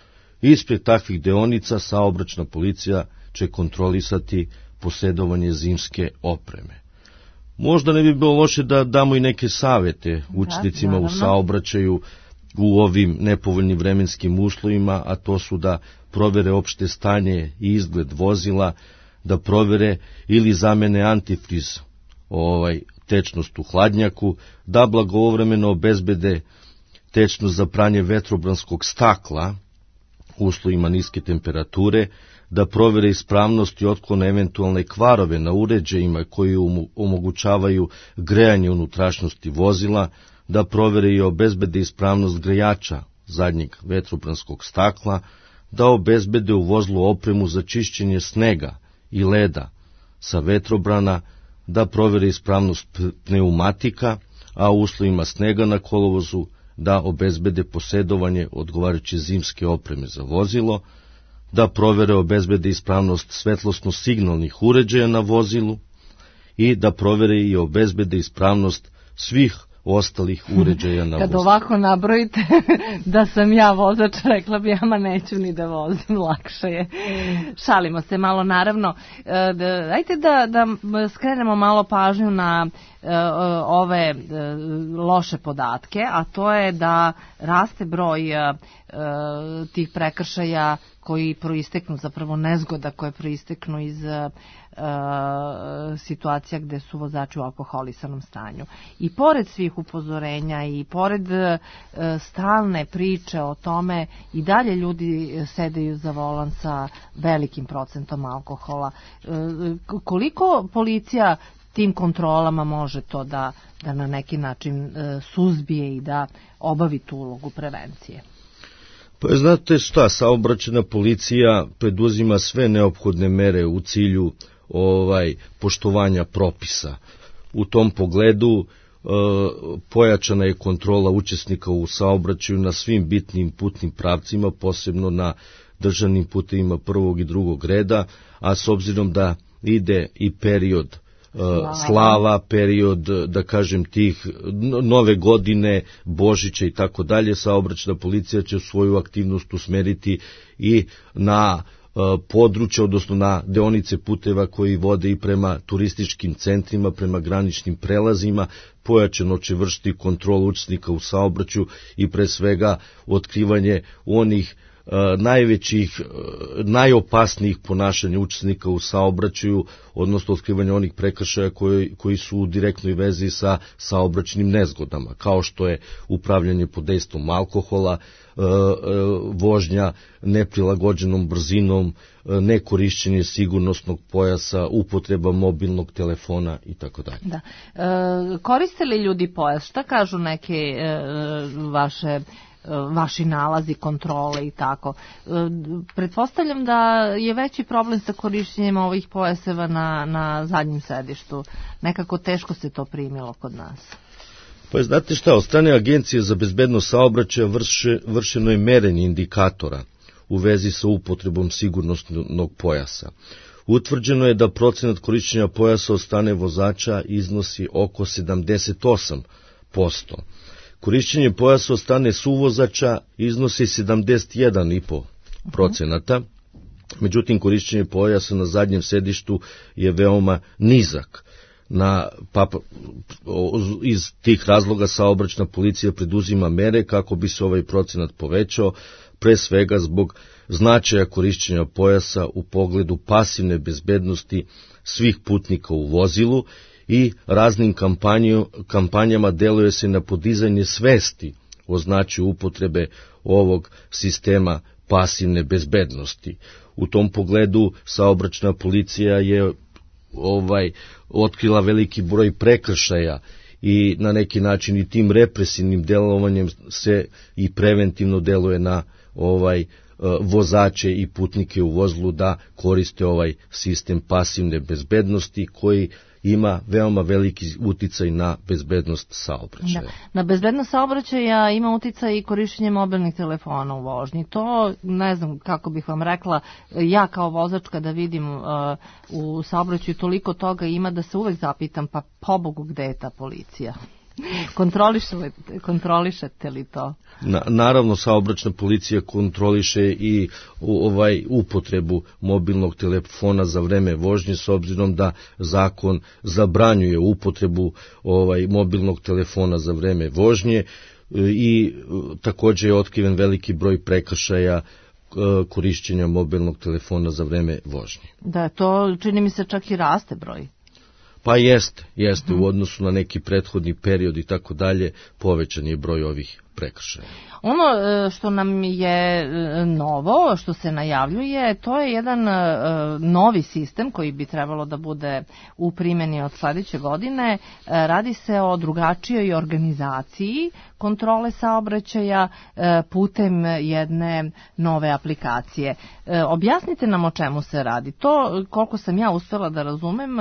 Ispred takvih deonica saobraćajna policija će kontrolisati posjedovanje zimske opreme. Možda ne bi bilo loše da damo i neke savjete učesnicima u saobraćaju u ovim nepovoljnim vremenskim uslovima, a to su da provere opšte stanje i izgled vozila, da provere ili zamene antifriz, ovaj, tečnost u hladnjaku, da blagovremeno obezbede tečnost za pranje vetrobranskog stakla u uslovima niske temperature, da provere ispravnost i otklone eventualne kvarove na uređajima koji omogućavaju grejanje unutrašnjosti vozila, da provere i obezbede ispravnost grejača zadnjeg vetrobranskog stakla, da obezbede u vozilu opremu za čišćenje snega i leda sa vetrobrana, da provere ispravnost pneumatika, a u uslovima snega na kolovozu da obezbede posjedovanje odgovarajuće zimske opreme za vozilo, da provere obezbede ispravnost svetlosno-signalnih uređaja na vozilu i da provere i obezbede ispravnost svih ostalih uređaja na Kad vozilu. ovako nabrojite da sam ja vozač, rekla bi, ama neću ni da vozim, lakše je. Šalimo se malo, naravno. Dajte da, da skrenemo malo pažnju na ove loše podatke, a to je da raste broj tih prekršaja koji proisteknu, zapravo nezgoda koje proisteknu iz uh, situacija gde su vozači u alkoholisanom stanju. I pored svih upozorenja i pored uh, stalne priče o tome, i dalje ljudi sedeju za volan sa velikim procentom alkohola. Uh, koliko policija tim kontrolama može to da, da na neki način uh, suzbije i da obavi tu ulogu prevencije? Pa znate šta, saobraćajna policija preduzima sve neophodne mere u cilju ovaj poštovanja propisa. U tom pogledu e, pojačana je kontrola učesnika u saobraćaju na svim bitnim putnim pravcima, posebno na državnim putevima prvog i drugog reda, a s obzirom da ide i period Slava. slava, period, da kažem, tih nove godine, Božića i tako dalje, saobraćajna policija će svoju aktivnost usmeriti i na uh, područje, odnosno na deonice puteva koji vode i prema turističkim centrima, prema graničnim prelazima. Pojačano će vršiti kontrolu učesnika u saobraćaju i pre svega otkrivanje onih najvećih, najopasnijih ponašanja učesnika u saobraćaju, odnosno otkrivanja onih prekršaja koji, koji su u direktnoj vezi sa saobraćajnim nezgodama, kao što je upravljanje pod dejstvom alkohola, vožnja neprilagođenom brzinom, nekorišćenje sigurnosnog pojasa, upotreba mobilnog telefona i tako dalje. Da. E, koriste li ljudi pojas? Šta kažu neke e, vaše vaši nalazi, kontrole i tako. E, pretpostavljam da je veći problem sa korišćenjem ovih pojaseva na, na zadnjem sedištu. Nekako teško se to primilo kod nas. Pa znate šta, od strane Agencije za bezbednost saobraćaja vrše, vršeno je merenje indikatora u vezi sa upotrebom sigurnosnog pojasa. Utvrđeno je da procenat korišćenja pojasa od strane vozača iznosi oko sedamdeset osam posto. Korišćenje pojasa od strane suvozača iznosi sedamdeset jedan i po procenata. Međutim, korišćenje pojasa na zadnjem sedištu je veoma nizak. Na, pa, iz tih razloga saobraćajna policija preduzima mere kako bi se ovaj procenat povećao, pre svega zbog značaja korišćenja pojasa u pogledu pasivne bezbednosti svih putnika u vozilu i raznim kampanjama deluje se na podizanje svesti o značaju upotrebe ovog sistema pasivne bezbednosti. U tom pogledu saobraćajna policija je ovaj otkrila veliki broj prekršaja i na neki način i tim represivnim delovanjem se i preventivno deluje na ovaj vozače i putnike u vozilu da koriste ovaj sistem pasivne bezbednosti koji ima veoma veliki uticaj na bezbednost saobraćaja. Da. Na bezbednost saobraćaja ima uticaj i korišćenje mobilnih telefona u vožnji. To, ne znam kako bih vam rekla, ja kao vozač kada vidim uh, u saobraćaju toliko toga ima da se uvek zapitam, pa pobogu gde je ta policija? Kontrolišete, kontrolišete li to? Na, naravno, saobraćajna policija kontroliše i ovaj upotrebu mobilnog telefona za vreme vožnje, s obzirom da zakon zabranjuje upotrebu ovaj mobilnog telefona za vreme vožnje i također je otkriven veliki broj prekršaja korišćenja mobilnog telefona za vreme vožnje. Da, to čini mi se čak i raste broj. Pa jeste, jeste, u odnosu na neki prethodni period i tako dalje, povećan je broj ovih prekršaja. Ono što nam je novo, što se najavljuje, to je jedan novi sistem koji bi trebalo da bude u primjeni od sledeće godine. Radi se o drugačijoj organizaciji kontrole saobraćaja putem jedne nove aplikacije. Objasnite nam o čemu se radi. To, koliko sam ja uspela da razumem,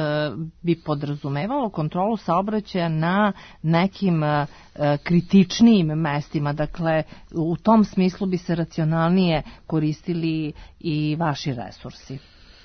bi podrazumevalo kontrolu saobraćaja na nekim kritičnijim mestima. Dakle, u tom smislu bi se racionalnije koristili i vaši resursi.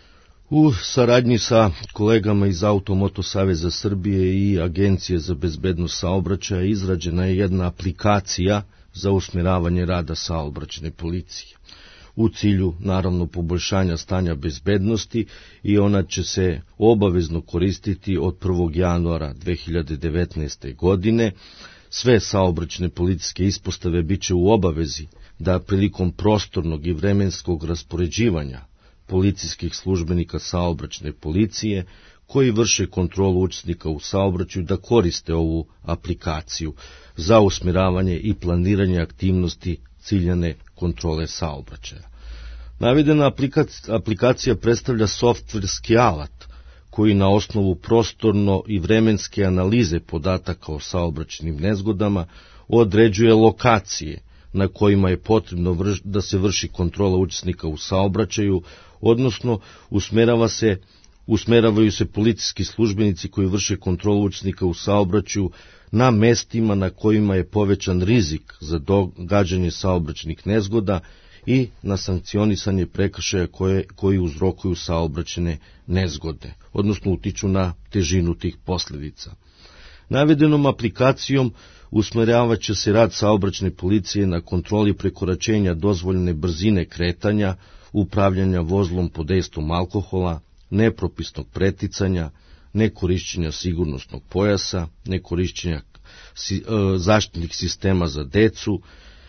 U saradnji sa kolegama iz Auto-Moto Saveza Srbije i Agencije za bezbednost saobraćaja izrađena je jedna aplikacija za usmjeravanje rada saobraćajne policije u cilju, naravno, poboljšanja stanja bezbednosti i ona će se obavezno koristiti od prvog januara dve hiljade devetnaeste. godine. Sve saobraćajne policijske ispostave biće u obavezi da prilikom prostornog i vremenskog raspoređivanja policijskih službenika saobraćajne policije koji vrše kontrolu učesnika u saobraćaju da koriste ovu aplikaciju za usmjeravanje i planiranje aktivnosti ciljane kontrole saobraćaja. Navedena aplikacija predstavlja softverski alat koji na osnovu prostorno i vremenske analize podataka o saobraćajnim nezgodama određuje lokacije na kojima je potrebno vrš, da se vrši kontrola učesnika u saobraćaju, odnosno usmerava se, usmeravaju se policijski službenici koji vrše kontrolu učesnika u saobraćaju na mestima na kojima je povećan rizik za događanje saobraćajnih nezgoda i na sankcionisanje prekršaja koje, koji uzrokuju saobraćajne nezgode, odnosno utiču na težinu tih posljedica. Navedenom aplikacijom usmjeravat će se rad saobraćajne policije na kontroli prekoračenja dozvoljene brzine kretanja, upravljanja vozilom pod dejstvom alkohola, nepropisnog preticanja, nekorišćenja sigurnosnog pojasa, nekorišćenja zaštitnih sistema za decu,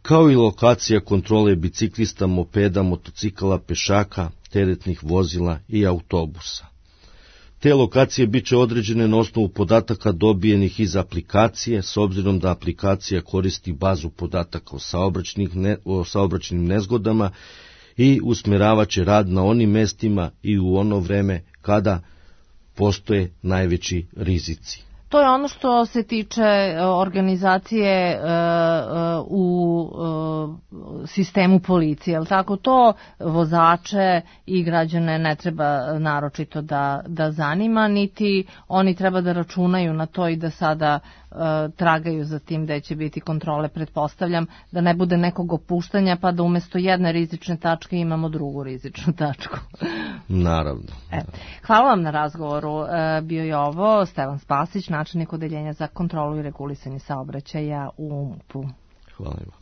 kao i lokacija kontrole biciklista, mopeda, motocikala, pešaka, teretnih vozila i autobusa. Te lokacije bit će određene na osnovu podataka dobijenih iz aplikacije, s obzirom da aplikacija koristi bazu podataka o, ne, o saobraćajnim nezgodama i usmjeravaće rad na onim mestima i u ono vreme kada postoje najveći rizici. To je ono što se tiče organizacije u sistemu policije, je li tako? To vozače i građane ne treba naročito da, da zanima, niti oni treba da računaju na to i da sada tragaju za tim da će biti kontrole, pretpostavljam, da ne bude nekog opuštanja pa da umjesto jedne rizične tačke imamo drugu rizičnu tačku. Naravno. E, hvala vam na razgovoru. E, bio je ovo Stevan Spasić, načelnik odeljenja za kontrolu i regulisanje saobraćaja u M U P-u. Hvala vam.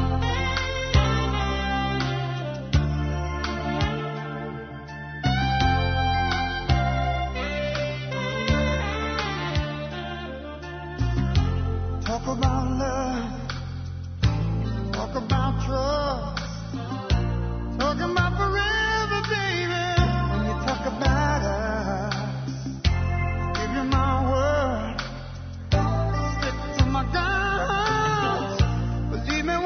Talk about love, talk about trust, talk about forever, baby. When you talk about us, give you my word, stick to my guns. Believe me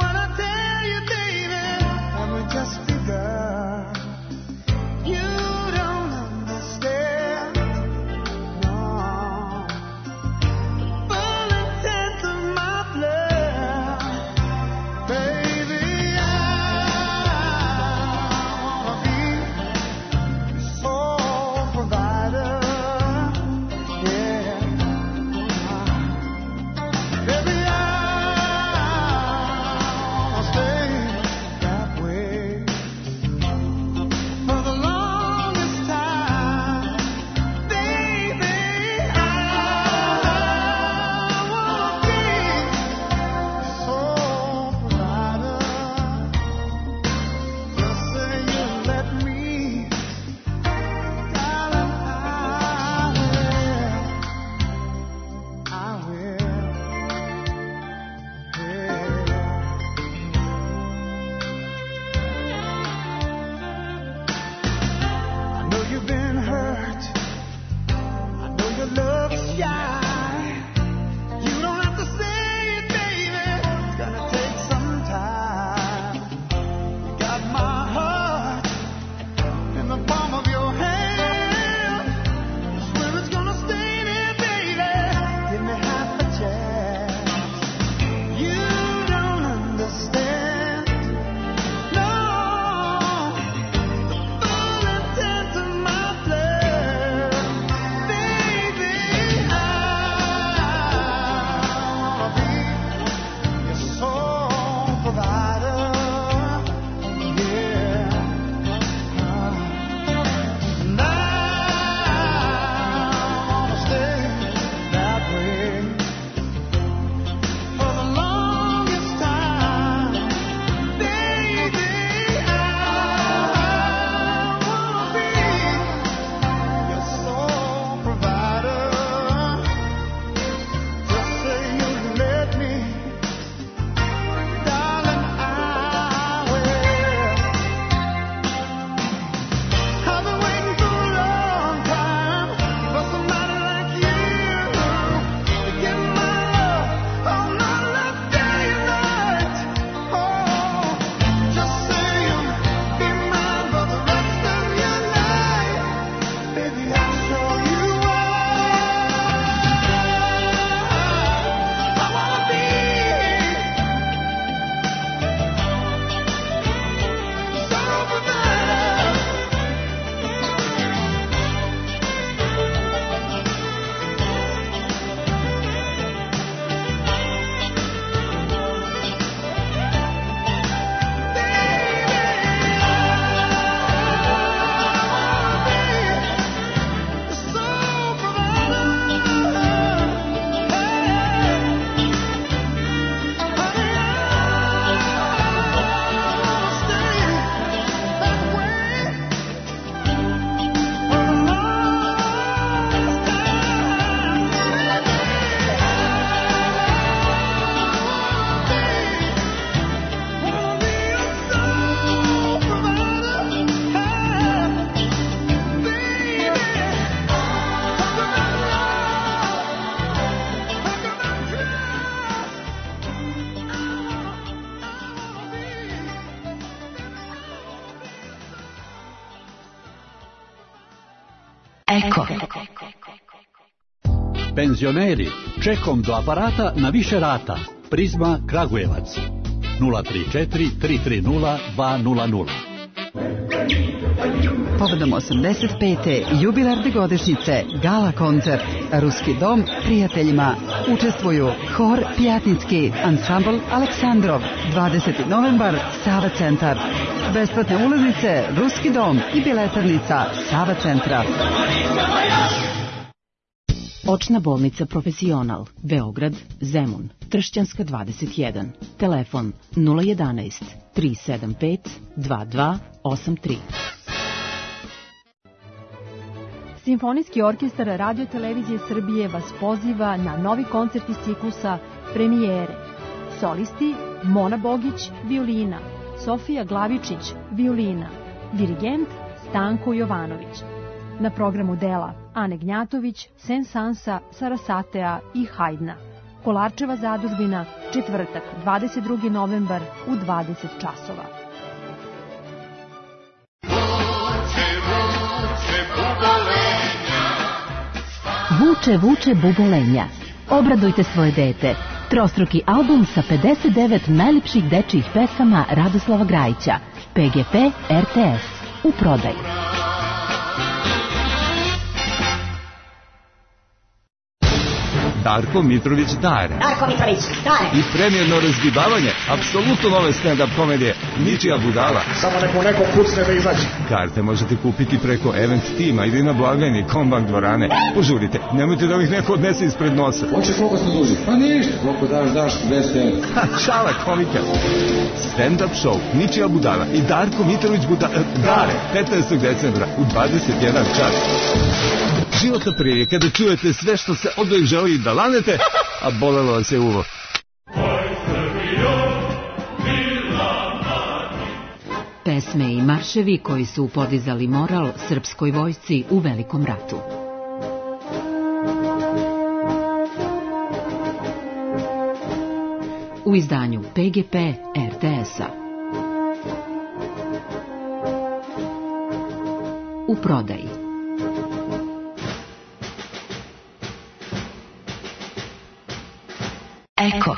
Eko. Penzioneri, čekom do aparata na više rata. Prizma Kragujevac. nula tri četiri tri tri nula dva nula nula. Povodom osamdeset pete jubilarne godišnjice Gala koncert Ruski dom prijateljima učestvuju Hor Pjatnicki, ansambl Aleksandrov, dvadeseti novembar, Sava centar. Besplatne ulaznice Ruski dom i biletarnica Sava centra. Očna bolnica Profesional, Beograd, Zemun, Tršćanska dvadeset jedan. Telefon nula jedanaest tri sedam pet dva dva osam tri. Simfonijski orkestar Radio Televizije Srbije vas poziva na novi koncert iz ciklusa Premijere. Solisti Mona Bogić, violina, Sofija Glavičić, violina, dirigent Stanko Jovanović. Na programu dela Ane Gnjatović, Sensansa, Sarasatea i Hajdna. Kolarčeva zadužbina, četvrtak, dvadeset drugi novembar u dvadeset časova. Vuče, vuče bubolenja. Obradujte svoje dete. Trostruki album sa pedeset devet najljepših dečijih pesama Radoslava Grajića. P G P R T S. U prodaju. Darko Mitrović Dare. Darko Mitrović Dare. I premijerno razgibavanje, apsolutno nove stand-up komedije, Ničija budala. Samo neko neko kucne da izađe. Karte možete kupiti preko Event Tima ili na blagajni Kombank dvorane. Požurite, nemojte da ovih neko odnese ispred nosa. Hoćeš koliko smo duži? Pa ništa, koliko daš, daš, dvesta evra. Šala komika. Stand-up show, Ničija budala i Darko Mitrović Budala, Dare, petnaestog decembra u dvadeset jedan čas. Životna prilika da čujete sve što se odvijek želi da lanete, a bolelo vas je uvo. Pesme i marševi koji su podizali moral srpskoj vojsci u Velikom ratu. U izdanju P G P R T S-a. U prodaji. Eko.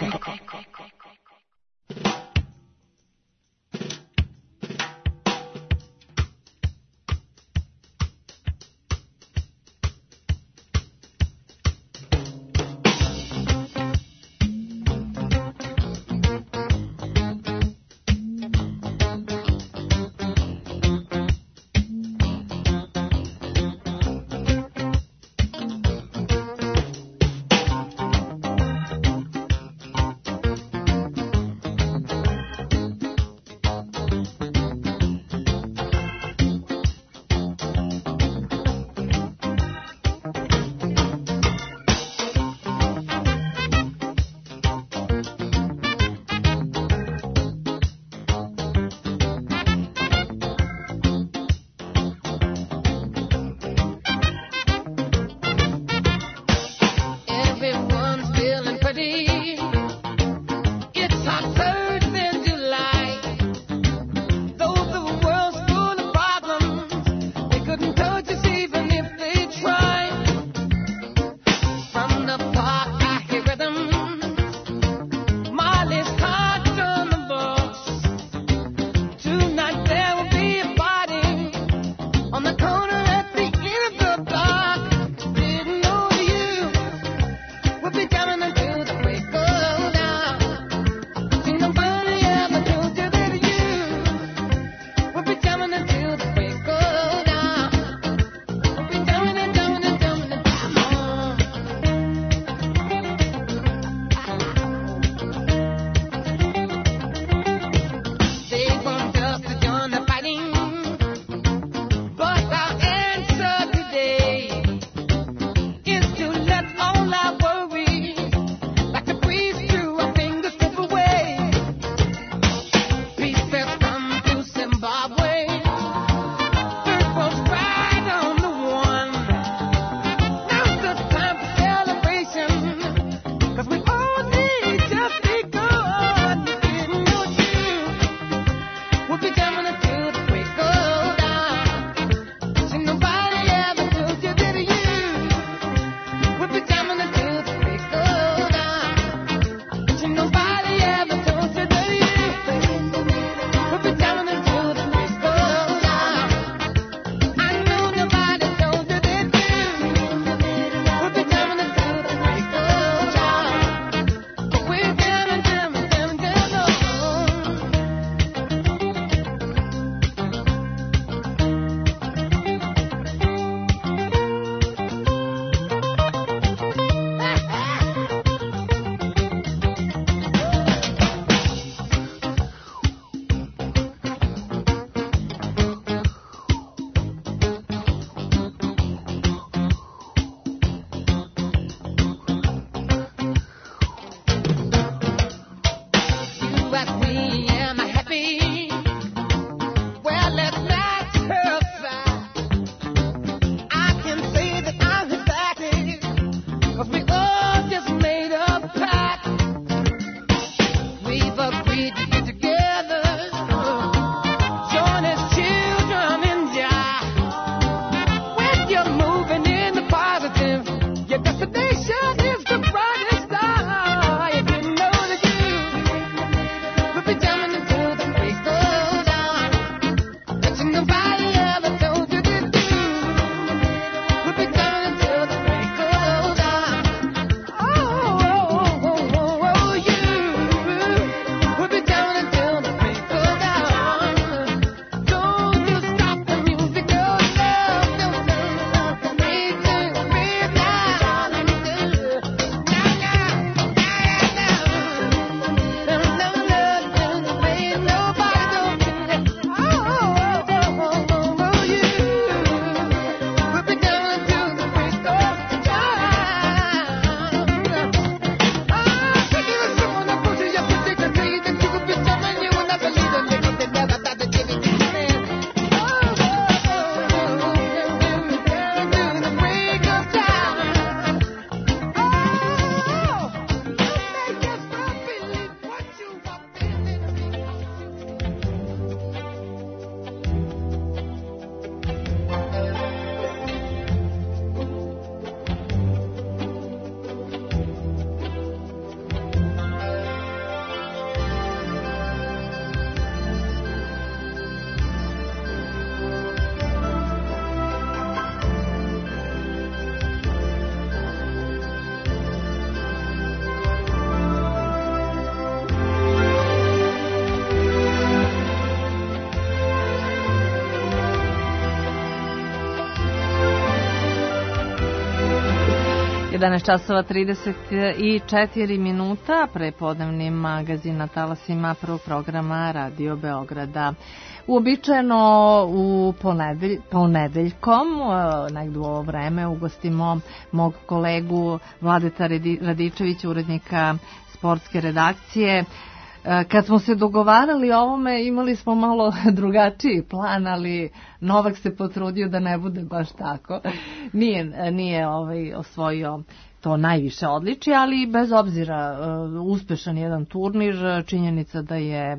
jedanaest časova trideset četiri minuta, prepodnevni magazin na talasima prvog programa Radio Beograda. Uobičajeno u ponedelj, ponedeljkom, negdje u ovo vreme, ugostimo mog kolegu Vladeta Radičevića, urednika sportske redakcije. Kad smo se dogovarali o ovome, imali smo malo drugačiji plan, ali Novak se potrudio da ne bude baš tako. Nije, nije ovaj, osvojio to najviše odličje, ali bez obzira uspešan jedan turnir, činjenica da je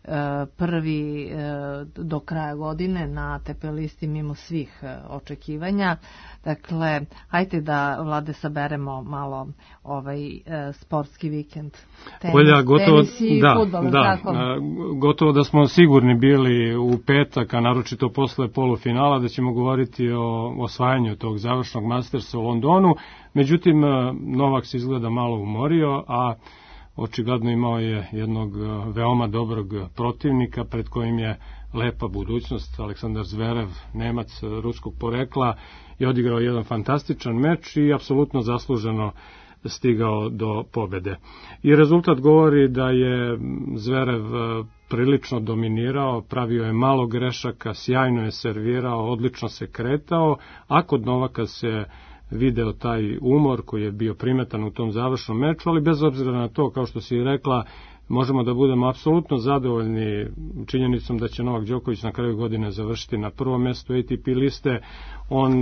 prvi do kraja godine na T P listi mimo svih očekivanja. Dakle, hajde da, Vlade, saberemo malo ovaj sportski vikend. Tenis, Olja, gotovo, tenis i da, fudbal, da, tako? gotovo da smo sigurni bili u petak, a naročito posle polufinala, da ćemo govoriti o osvajanju tog završnog Mastersa u Londonu. Međutim, Novak se izgleda malo umorio, a očigledno imao je jednog veoma dobrog protivnika pred kojim je lepa budućnost. Aleksandar Zverev, Nemac ruskog porekla, je odigrao jedan fantastičan meč i apsolutno zasluženo stigao do pobede. I rezultat govori da je Zverev prilično dominirao, pravio je malo grešaka, sjajno je servirao, odlično se kretao, a kod Novaka se video taj umor koji je bio primetan u tom završnom meču, ali bez obzira na to, kao što si rekla, možemo da budemo apsolutno zadovoljni činjenicom da će Novak Đoković na kraju godine završiti na prvom mjestu A T P liste. On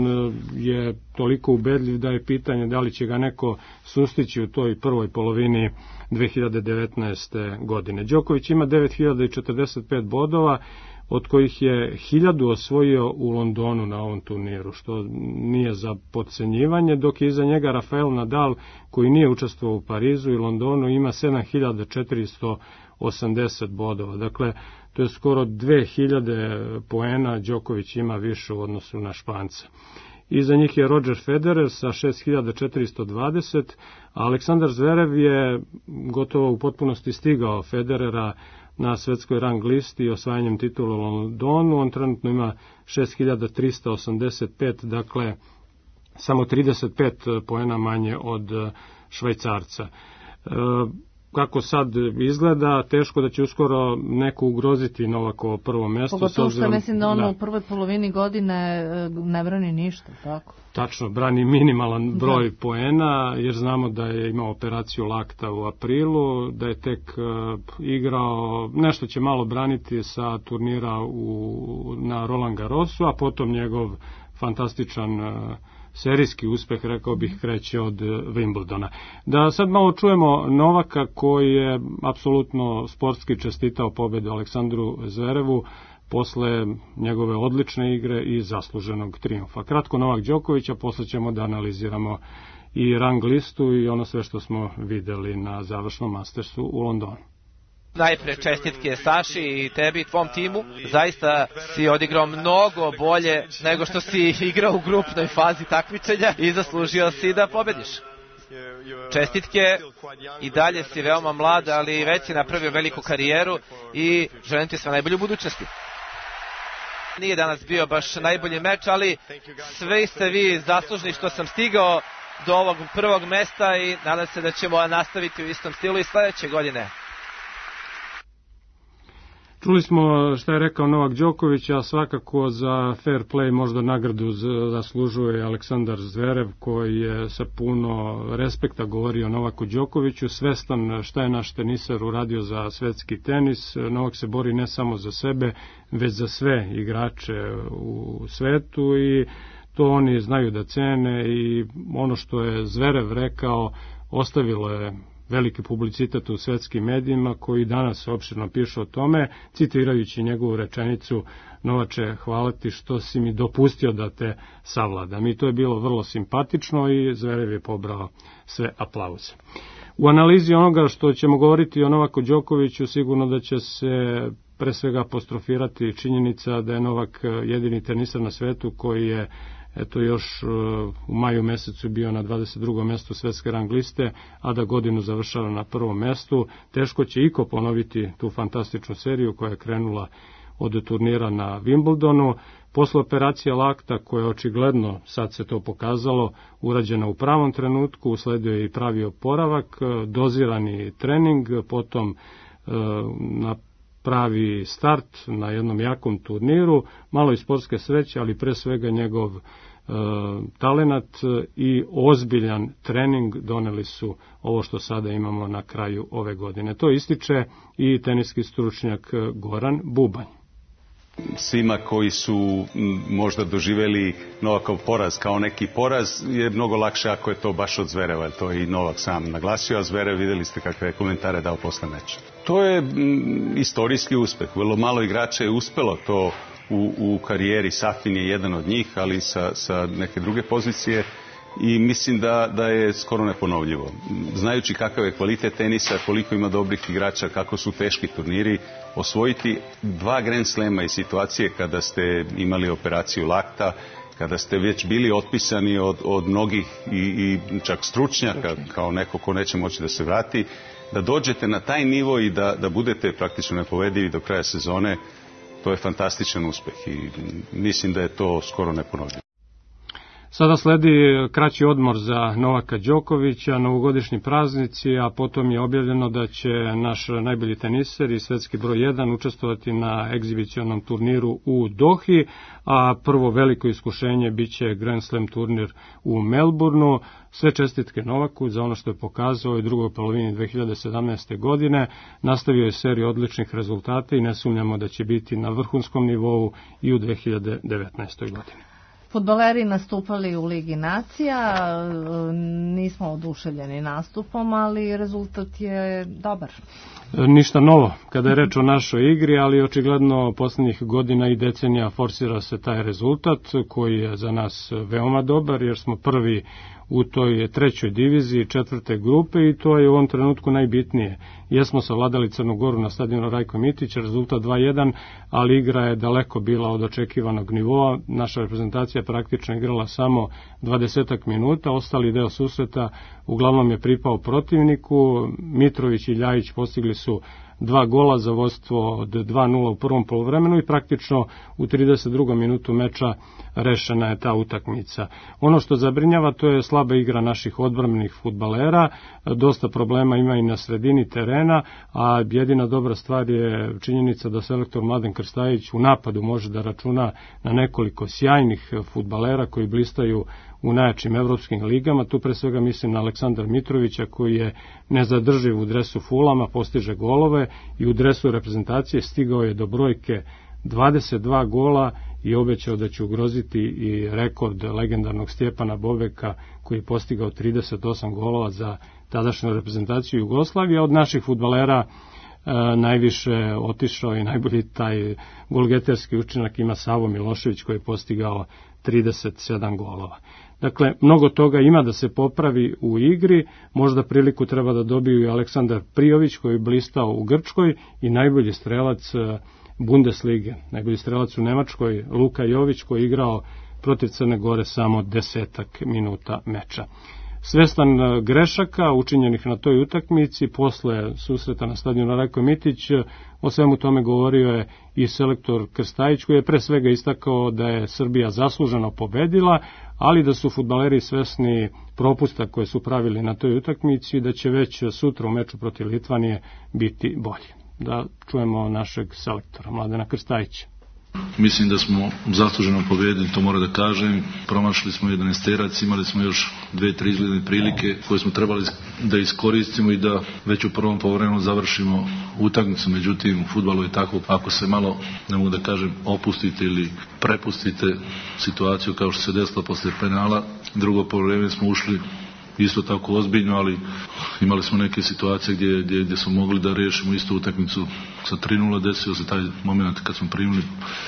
je toliko ubedljiv da je pitanje da li će ga neko sustići u toj prvoj polovini dve hiljade devetnaeste. godine. Đoković ima devet hiljada četrdeset pet bodova, od kojih je hiljadu osvojio u Londonu na ovom turniru, što nije za podcenjivanje, dok je iza njega Rafael Nadal, koji nije učestvovao u Parizu i Londonu, ima sedam hiljada četiristo osamdeset bodova. Dakle, to je skoro dve hiljade poena Đoković ima više u odnosu na Španca. Iza njih je Roger Federer sa šest hiljada četiristo dvadeset, a Aleksandar Zverev je gotovo u potpunosti stigao Federera na svetskoj rang listi i osvajanjem titula u Londonu. On trenutno ima šest hiljada trista osamdeset pet, dakle samo trideset pet poena manje od Švajcarca. E, kako sad izgleda, teško da će uskoro neko ugroziti Novakovo prvo mjesto. Pogotovo što mislim da on da. u prvoj polovini godine ne brani ništa, tako? Tačno, brani minimalan broj da. poena, jer znamo da je imao operaciju lakta u aprilu, da je tek uh, igrao, nešto će malo braniti sa turnira u, na Roland Garrosu, a potom njegov fantastičan uh, serijski uspeh, rekao bih, kreće od Wimbledona. Da sad malo čujemo Novaka, koji je apsolutno sportski čestitao pobedu Aleksandru Zverevu posle njegove odlične igre i zasluženog trijumfa. Kratko Novak Đoković, a posle ćemo da analiziramo i rang listu i ono sve što smo videli na završnom Mastersu u Londonu. Najpre čestitke Saši i tebi i tvom timu. Zaista si odigrao mnogo bolje nego što si igrao u grupnoj fazi takmičenja i zaslužio si da pobediš. Čestitke, i dalje si veoma mlad, ali već si napravio veliku karijeru i želim ti sve najbolje u budućnosti. Nije danas bio baš najbolji meč, ali sve ste vi zaslužni što sam stigao do ovog prvog mesta i nadam se da ćemo nastaviti u istom stilu i sledeće godine. Čuli smo šta je rekao Novak Đoković, a svakako za fair play možda nagradu zaslužuje Aleksandar Zverev, koji je sa puno respekta govorio o Novaku Đokoviću, svestan šta je naš teniser uradio za svetski tenis. Novak se bori ne samo za sebe, već za sve igrače u svetu i to oni znaju da cene, i ono što je Zverev rekao ostavilo je veliki publicitet u svetskim medijima, koji danas opširno pišu o tome, citirajući njegovu rečenicu: Novače, hvala ti što si mi dopustio da te savladam. I to je bilo vrlo simpatično i Zverev je pobrao sve aplauze. U analizi onoga što ćemo govoriti o Novaku Đokoviću, sigurno da će se pre svega apostrofirati činjenica da je Novak jedini teniser na svetu koji je eto još u maju mesecu bio na dvadeset drugom mestu svetske rang liste, a da godinu završava na prvom mestu. Teško će iko ponoviti tu fantastičnu seriju koja je krenula od turnira na Wimbledonu. Posle operacije lakta, koja je očigledno, sad se to pokazalo, urađena u pravom trenutku, usledio je i pravi oporavak, dozirani trening, potom na pravi start na jednom jakom turniru, malo i sportske sreće, ali pre svega njegov e, talenat i ozbiljan trening doneli su ovo što sada imamo na kraju ove godine. To ističe i teniski stručnjak Goran Bubanj. Svima koji su možda doživeli Novakov poraz kao neki poraz je mnogo lakše ako je to baš od Zvereva. To je i Novak sam naglasio, a Zverev vidjeli ste kakve komentare dao posle meča. To je m, istorijski uspeh. Vrlo malo igrača je uspelo to u, u karijeri. Safin je jedan od njih, ali sa, sa neke druge pozicije. I mislim da, da je skoro neponovljivo. Znajući kakav je kvalitet tenisa, koliko ima dobrih igrača, kako su teški turniri, osvojiti dva Grand Slema iz situacije kada ste imali operaciju lakta, kada ste već bili otpisani od, od mnogih i, i čak stručnjaka, kao neko ko neće moći da se vrati, da dođete na taj nivo i da, da budete praktično nepovedivi do kraja sezone, to je fantastičan uspeh i mislim da je to skoro neponovljivo. Sada sledi kraći odmor za Novaka Đokovića, novogodišnji praznici, a potom je objavljeno da će naš najbolji teniser i svetski broj jedan učestvovati na egzibicionom turniru u Dohi, a prvo veliko iskušenje biće Grand Slam turnir u Melbourneu. Sve čestitke Novaku za ono što je pokazao u drugoj polovini dve hiljade sedamnaeste. godine. Nastavio je seriju odličnih rezultata i ne sumnjamo da će biti na vrhunskom nivou i u dve hiljade devetnaestoj. godini. Fudbaleri nastupali u Ligi nacija, nismo oduševljeni nastupom, ali rezultat je dobar. Ništa novo kada je reč o našoj igri, ali očigledno poslednjih godina i decenija forsira se taj rezultat koji je za nas veoma dobar, jer smo prvi u toj trećoj diviziji četvrte grupe i to je u ovom trenutku najbitnije. Jesmo savladali Crnu Goru na stadionu Rajko Mitić, rezultat dva jedan, ali igra je daleko bila od očekivanog nivoa. Naša reprezentacija praktično igrala samo dvadesetak minuta, ostali deo susreta uglavnom je pripao protivniku. Mitrović i Ljajić postigli su dva gola za vodstvo od dva nula u prvom poluvremenu i praktično u trideset drugom minutu meča rešena je ta utakmica. Ono što zabrinjava, to je slaba igra naših odbrambenih fudbalera, dosta problema ima i na sredini terena, a jedina dobra stvar je činjenica da selektor Mladen Krstajić u napadu može da računa na nekoliko sjajnih fudbalera koji blistaju u najjačim evropskim ligama. Tu pre svega mislim na Aleksandra Mitrovića koji je nezadrživ u dresu Fulama, postiže golove i u dresu reprezentacije stigao je do brojke dvadeset dva gola i obećao da će ugroziti i rekord legendarnog Stjepana Bobeka koji je postigao trideset osam golova za tadašnju reprezentaciju Jugoslavije. Od naših fudbalera e, najviše otišao i najbolji taj golgeterski učinak ima Savo Milošević koji je postigao trideset sedam golova. Dakle, mnogo toga ima da se popravi u igri, možda priliku treba da dobiju i Aleksandar Prijović koji je blistao u Grčkoj i najbolji strelac Bundeslige, najbolji strelac u Nemačkoj Luka Jović koji je igrao protiv Crne Gore samo desetak minuta meča. Svestan grešaka učinjenih na toj utakmici posle susreta na stadionu Rajko Mitić, o svemu tome govorio je i selektor Krstajić koji je pre svega istakao da je Srbija zasluženo pobedila, ali da su fudbaleri svesni propusta koje su pravili na toj utakmici i da će već sutra u meču protiv Litvanije biti bolji. Da čujemo našeg selektora Mladena Krstajića. Mislim da smo zasluženo pobedili, to moram da kažem. Promašili smo jedanaesterac, imali smo još dve, tri izgledne prilike koje smo trebali da iskoristimo i da već u prvom poluvremenu završimo utakmicu. Međutim, u fudbalu je tako, ako se malo, ne mogu da kažem, opustite ili prepustite situaciju kao što se desilo posle penala, drugo poluvreme smo ušli isto tako ozbiljno, ali imali smo neke situacije gdje, gdje, gdje smo mogli da rešimo istu utakmicu sa tri nula, desio se taj moment kad smo primili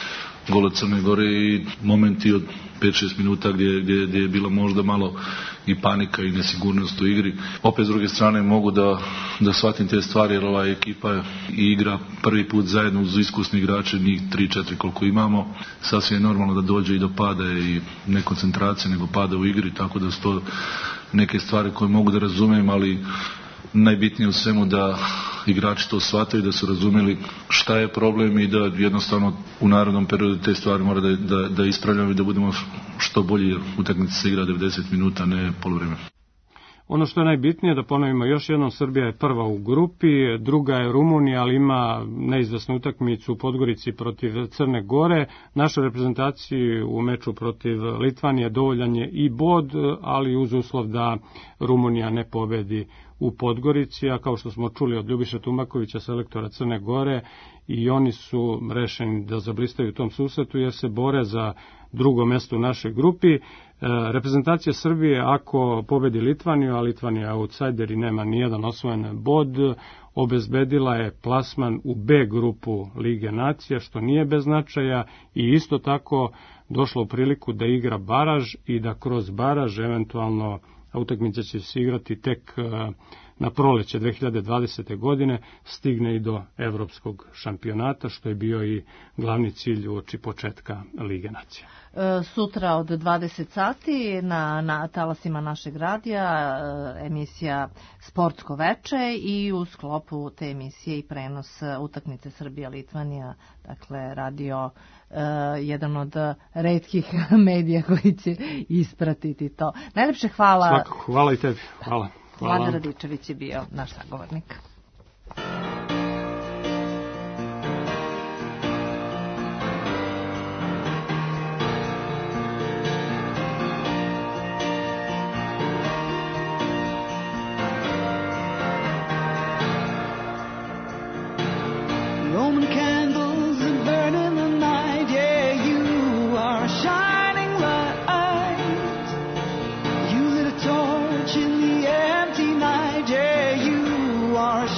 gol od Crne Gore i momenti od pet šest minuta gdje, gdje, gdje je bila možda malo i panika i nesigurnost u igri. Opet s druge strane mogu da, da shvatim te stvari jer ova ekipa igra prvi put zajedno uz iskusni igrače, njih tri četiri koliko imamo. Sasvim je normalno da dođe i do pada i ne koncentracije nego pada u igri, tako da su to neke stvari koje mogu da razumem, ali najbitnije u svemu da igrači to shvataju, da su razumeli šta je problem i da jednostavno u narednom periodu te stvari mora da, da, da ispravljamo i da budemo što bolji, jer utakmica se igra devedeset minuta, ne poluvreme. Ono što je najbitnije, da ponovimo još jednom, Srbija je prva u grupi, druga je Rumunija, ali ima neizvesnu utakmicu u Podgorici protiv Crne Gore. Našoj reprezentaciji u meču protiv Litvanije dovoljan je i bod, ali uz uslov da Rumunija ne pobedi u Podgorici, a kao što smo čuli od Ljubiša Tumakovića, selektora Crne Gore, i oni su rešeni da zablistaju u tom susretu jer se bore za drugo mesto u našoj grupi. E, reprezentacija Srbije, ako pobedi Litvaniju, a Litvanija je outsider i nema nijedan osvojen bod, obezbedila je plasman u B grupu Lige nacija, što nije bez značaja, i isto tako došla u priliku da igra baraž i da kroz baraž eventualno, a utakmica će se igrati tek na proleće dve hiljade dvadesete. godine, stigne i do evropskog šampionata, što je bio i glavni cilj uoči početka Lige nacija. E, sutra od dvadeset sati na, na talasima našeg radija e, emisija Sportsko veče i u sklopu te emisije i prenos utakmice Srbija-Litvanija, dakle radio e, jedan od retkih medija koji će ispratiti to. Najlepše hvala. Svakako, hvala i tebi. Hvala. Hvala. Vlada Radičević je bio naš sagovornik. Roman candles are burning the night, yeah, you are a shining light. You lit a torch in the empty night, yeah, you are a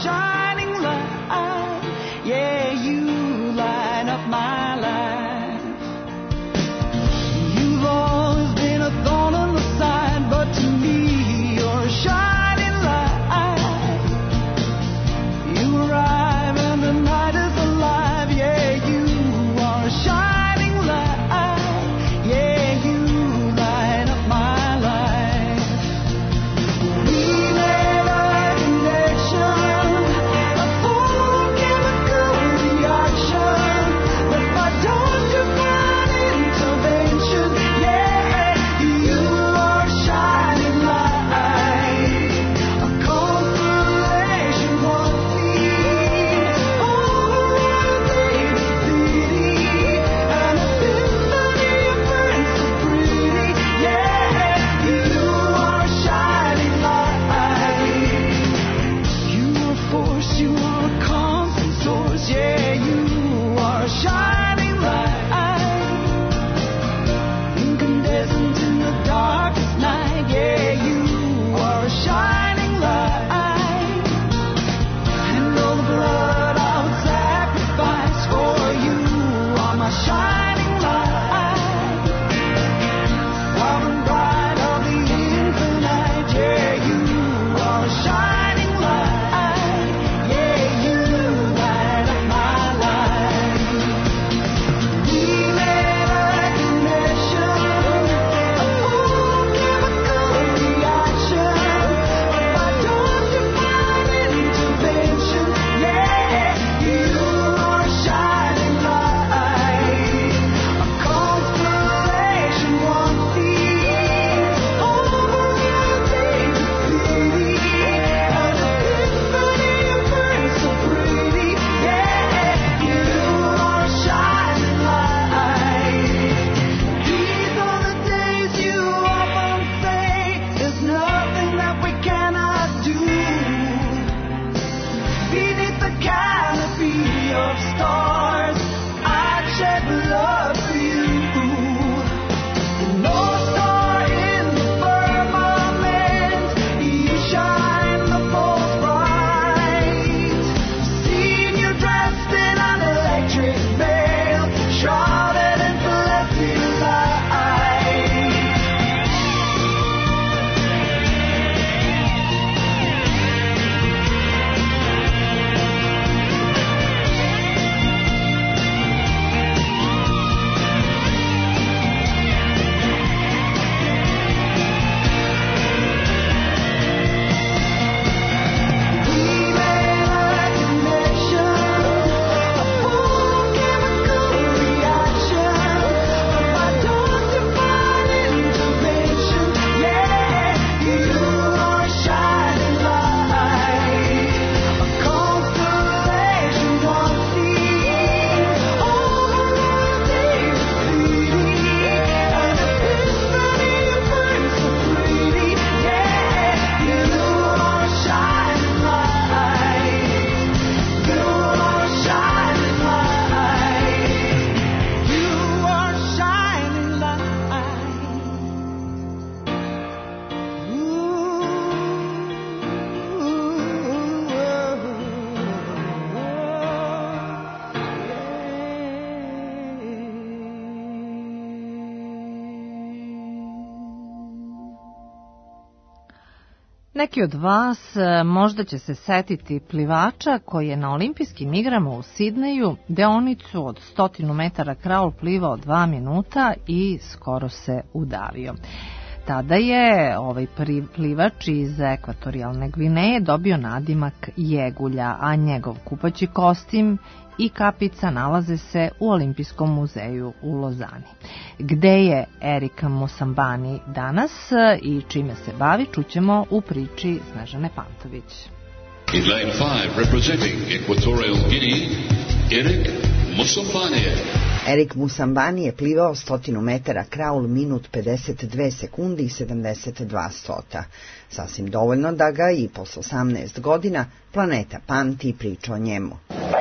Neki od vas možda će se setiti plivača koji je na olimpijskim igrama u Sidneju deonicu od stotinu metara kraul plivao dva minuta i skoro se udavio. Tada je ovaj plivač iz ekvatorijalne Gvineje dobio nadimak Jegulja, a njegov kupaći kostim i kapica nalaze se u Olimpijskom muzeju u Lozani. Gde je Erika Musambani danas i čime se bavi, čućemo u priči Snežane Pantović. In lane five, representing Equatorial Guinea, Erik Musambani. Erik Musambani je plivao stotinu metara kraul minut pedeset dve sekundi i sedamdeset dva stota. Sasvim dovoljno da ga i posle osamnaest godina planeta pamti i priča o njemu.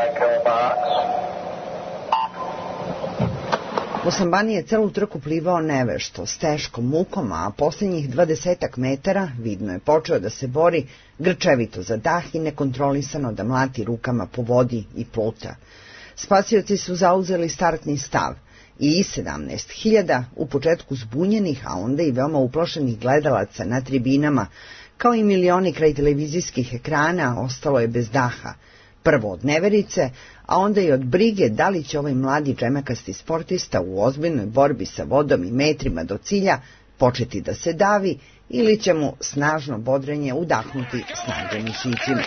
Musambani je celu trku plivao nevešto, s teškom mukom, a posljednjih dvadesetak metara vidno je počeo da se bori grčevito za dah i nekontrolisano da mlati rukama po vodi i pluta. Spasioci su zauzeli startni stav i sedamnaest hiljada u početku zbunjenih, a onda i veoma uplašenih gledalaca na tribinama, kao i milioni kraj televizijskih ekrana, ostalo je bez daha. Prvo od neverice, a onda i od brige da li će ovaj mladi džemakasti sportista u ozbiljnoj borbi sa vodom i metrima do cilja početi da se davi ili će mu snažno bodrenje udahnuti snage mišićima.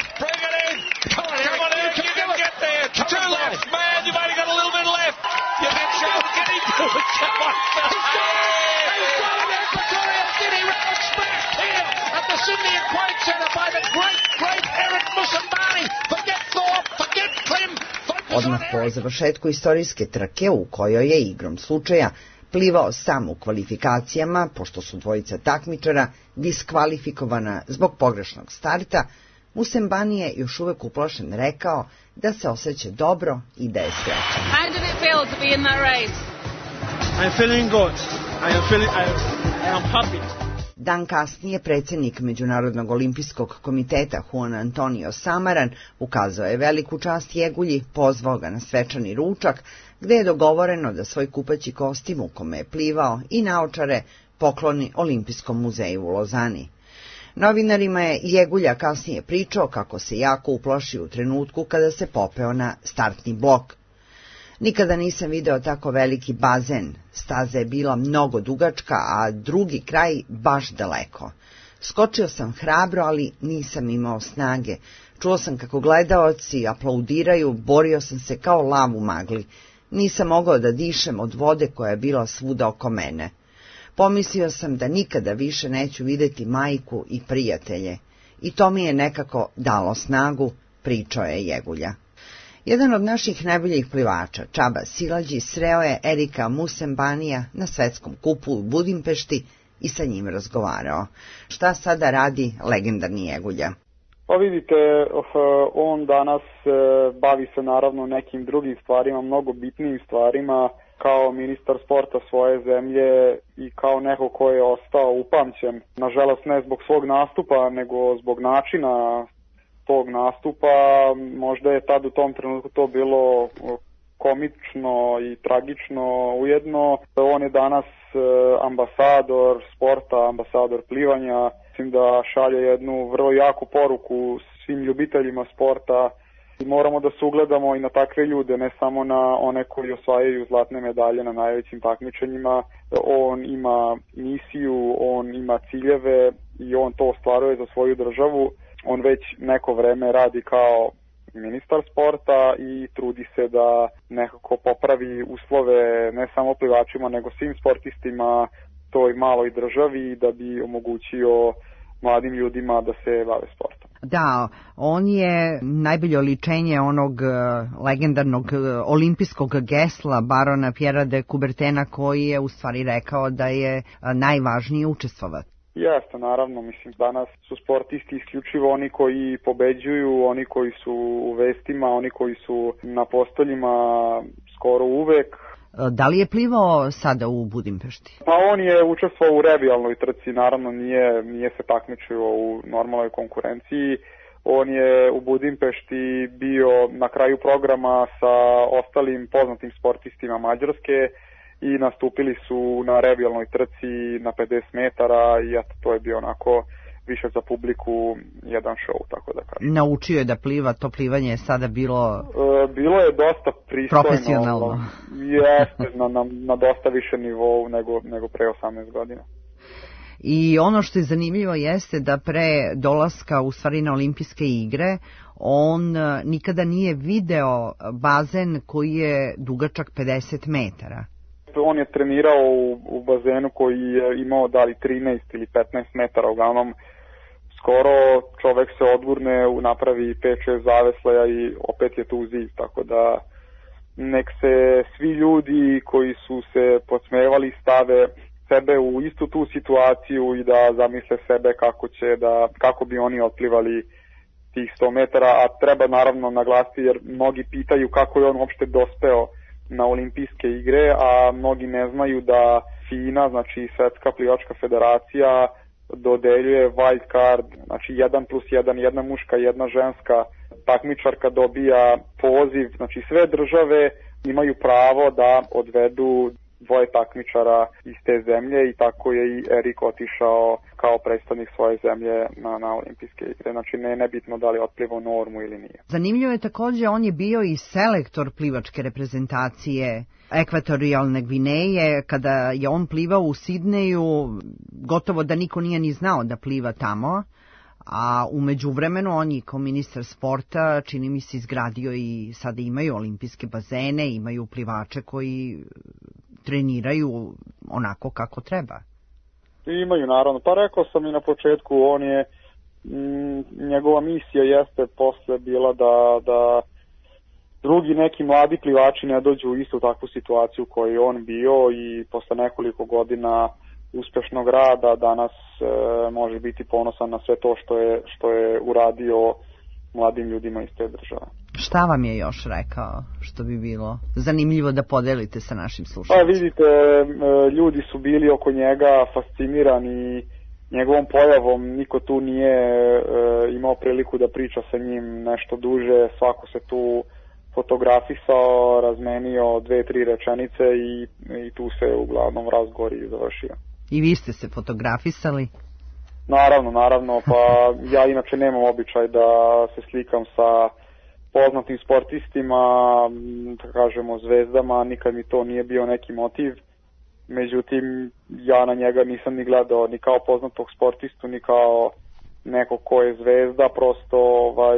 Odmah po završetku istorijske trke, u kojoj je igrom slučaja plivao sam u kvalifikacijama, pošto su dvojica takmičara diskvalifikovana zbog pogrešnog starta, Musambani je još uvek uplašen rekao da se osjeća dobro i da je srećan. How did it feel to be in that race? I'm feeling good. I am feeling I, I am happy. Dan kasnije predsjednik Međunarodnog olimpijskog komiteta Juan Antonio Samaran ukazao je veliku čast Jegulji, pozvao ga na svečani ručak, gde je dogovoreno da svoj kupaći kostim u kome je plivao i naočare pokloni Olimpijskom muzeju u Lozani. Novinarima je Jegulja kasnije pričao kako se jako uplašio u trenutku kada se popeo na startni blok. Nikada nisam video tako veliki bazen, staza je bila mnogo dugačka, a drugi kraj baš daleko. Skočio sam hrabro, ali nisam imao snage. Čuo sam kako gledaoci aplaudiraju, borio sam se kao lav u magli. Nisam mogao da dišem od vode koja je bila svuda oko mene. Pomislio sam da nikada više neću videti majku i prijatelje. I to mi je nekako dalo snagu, pričao je Jegulja. Jedan od naših najboljih plivača, Čaba Silađi, sreo je Erika Musambanija na svetskom kupu u Budimpešti i sa njim razgovarao. Šta sada radi legendarni Jegulja? Pa vidite, on danas bavi se naravno nekim drugim stvarima, mnogo bitnijim stvarima, kao ministar sporta svoje zemlje i kao neko ko je ostao upamćen, nažalost ne zbog svog nastupa, nego zbog načina tog nastupa. Možda je tad u tom trenutku to bilo komično i tragično ujedno. On je danas ambasador sporta, ambasador plivanja. Mislim da šalje jednu vrlo jaku poruku svim ljubiteljima sporta. I moramo da se ugledamo i na takve ljude, ne samo na one koji osvajaju zlatne medalje na najvećim takmičenjima. On ima misiju, on ima ciljeve i on to ostvaruje za svoju državu. On već neko vreme radi kao ministar sporta i trudi se da nekako popravi uslove ne samo plivačima nego svim sportistima toj maloj državi da bi omogućio mladim ljudima da se bave sportom. Da, on je najbolje oličenje onog legendarnog olimpijskog gesla barona Pjera de Coubertina, koji je u stvari rekao da je najvažnije učestvovati. Jeste, naravno, mislim, danas su sportisti isključivo oni koji pobeđuju, oni koji su u vestima, oni koji su na postoljima skoro uvek. Da li je plivao sada u Budimpešti? Pa on je učestvovao u revijalnoj trci, naravno nije, nije se takmičio u normalnoj konkurenciji. On je u Budimpešti bio na kraju programa sa ostalim poznatim sportistima Mađarske i nastupili su na revijalnoj trci na pedeset metara i eto, to je bio onako više za publiku jedan show, tako da kažem. Naučio je da pliva, to plivanje je sada bilo... E, bilo je dosta pristojno. Profesionalno. Jeste, na, na, na dosta više nivou nego, nego pre osamnaest godina. I ono što je zanimljivo jeste da pre dolaska u stvari na olimpijske igre on nikada nije video bazen koji je dugačak pedeset metara. On je trenirao u, u bazenu koji je imao da li trinaest ili petnaest metara, uglavnom skoro čovek se odgurne, napravi pet šest zavesleja i opet je tu zid, tako da nek se svi ljudi koji su se podsmevali stave sebe u istu tu situaciju i da zamisle sebe kako će da, kako bi oni otplivali tih sto metara, a treba naravno naglasiti jer mnogi pitaju kako je on uopšte dospeo na olimpijske igre, a mnogi ne znaju da FINA, znači Svetska plivačka federacija, dodeljuje wild card, znači jedan plus jedan, jedna muška, jedna ženska takmičarka dobija poziv, znači sve države imaju pravo da odvedu dvoje takmičara iz te zemlje i tako je i Erik otišao kao predstavnik svoje zemlje na, na olimpijske igre. Znači ne nebitno da li otplivao normu ili nije. Zanimljivo je takođe, on je bio i selektor plivačke reprezentacije Ekvatorijalne Gvineje. Kada je on plivao u Sidneju, gotovo da niko nije ni znao da pliva tamo. A u međuvremenu on je kao ministar sporta, čini mi se, izgradio i sada imaju olimpijske bazene, imaju plivače koji treniraju onako kako treba. Imaju, naravno. Pa rekao sam i na početku, on je, m, njegova misija jeste posle bila da, da drugi neki mladi plivači ne dođu u istu takvu situaciju u kojoj je on bio i posle nekoliko godina uspešnog rada danas e, može biti ponosan na sve to što je, što je uradio mladim ljudima iz te države. Šta vam je još rekao što bi bilo zanimljivo da podelite sa našim slušalcima? Pa vidite, ljudi su bili oko njega fascinirani njegovom pojavom, niko tu nije e, imao priliku da priča sa njim nešto duže, svako se tu fotografisao, razmenio dve, tri rečenice i, i tu se uglavnom razgovor i završio. I vi ste se fotografisali? Naravno, naravno, pa ja inače nemam običaj da se slikam sa poznatim sportistima, da kažemo zvezdama, nikad mi to nije bio neki motiv. Međutim, ja na njega nisam ni gledao ni kao poznatog sportistu, ni kao neko ko je zvezda, prosto ovaj,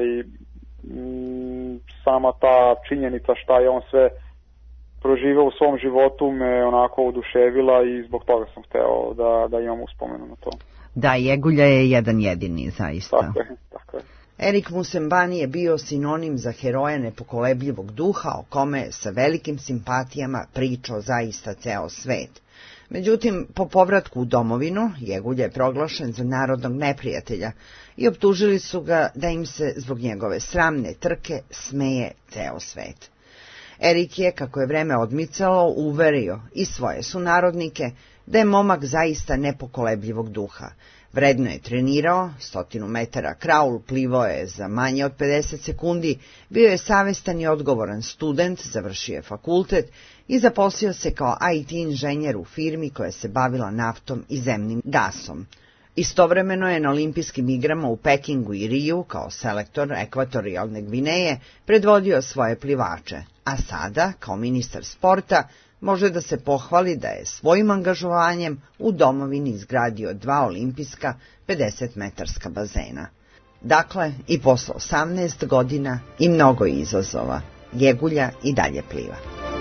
m, sama ta činjenica šta je on sve proživao u svom životu me onako oduševila i zbog toga sam hteo da, da imam uspomenu na to. Da, Jegulja je jedan jedini, zaista. Tako je, tako je. Erik Musembani je bio sinonim za heroja nepokolebljivog duha o kome sa velikim simpatijama pričao zaista ceo svet. Međutim, po povratku u domovinu, Jegulja je proglašen za narodnog neprijatelja i optužili su ga da im se zbog njegove sramne trke smeje ceo svet. Erik je, kako je vreme odmicalo, uverio i svoje sunarodnike da je momak zaista nepokolebljivog duha. Vredno je trenirao, stotinu metara kraul plivao je za manje od pedeset sekundi, bio je savestan i odgovoran student, završio je fakultet i zaposlio se kao I T inženjer u firmi koja se bavila naftom i zemnim gasom. Istovremeno je na olimpijskim igrama u Pekingu i Riju kao selektor Ekvatorijalne Gvineje predvodio svoje plivače, a sada, kao ministar sporta, može da se pohvali da je svojim angažovanjem u domovini izgradio dva olimpijska pedesetmetarska bazena. Dakle, i posle osamnaest godina i mnogo izazova, Jegulja i dalje pliva.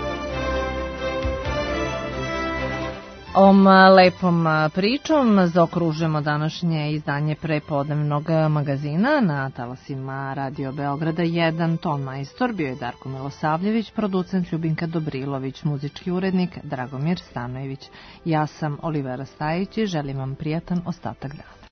Ovom lepom pričom zaokružujemo današnje izdanje prepodnevnog magazina. Na talasima Radio Beograda jedan, ton majstor bio je Darko Milosavljević, producent Ljubinka Dobrilović, muzički urednik Dragomir Stanojević. Ja sam Olivera Stajić i želim vam prijatan ostatak dana.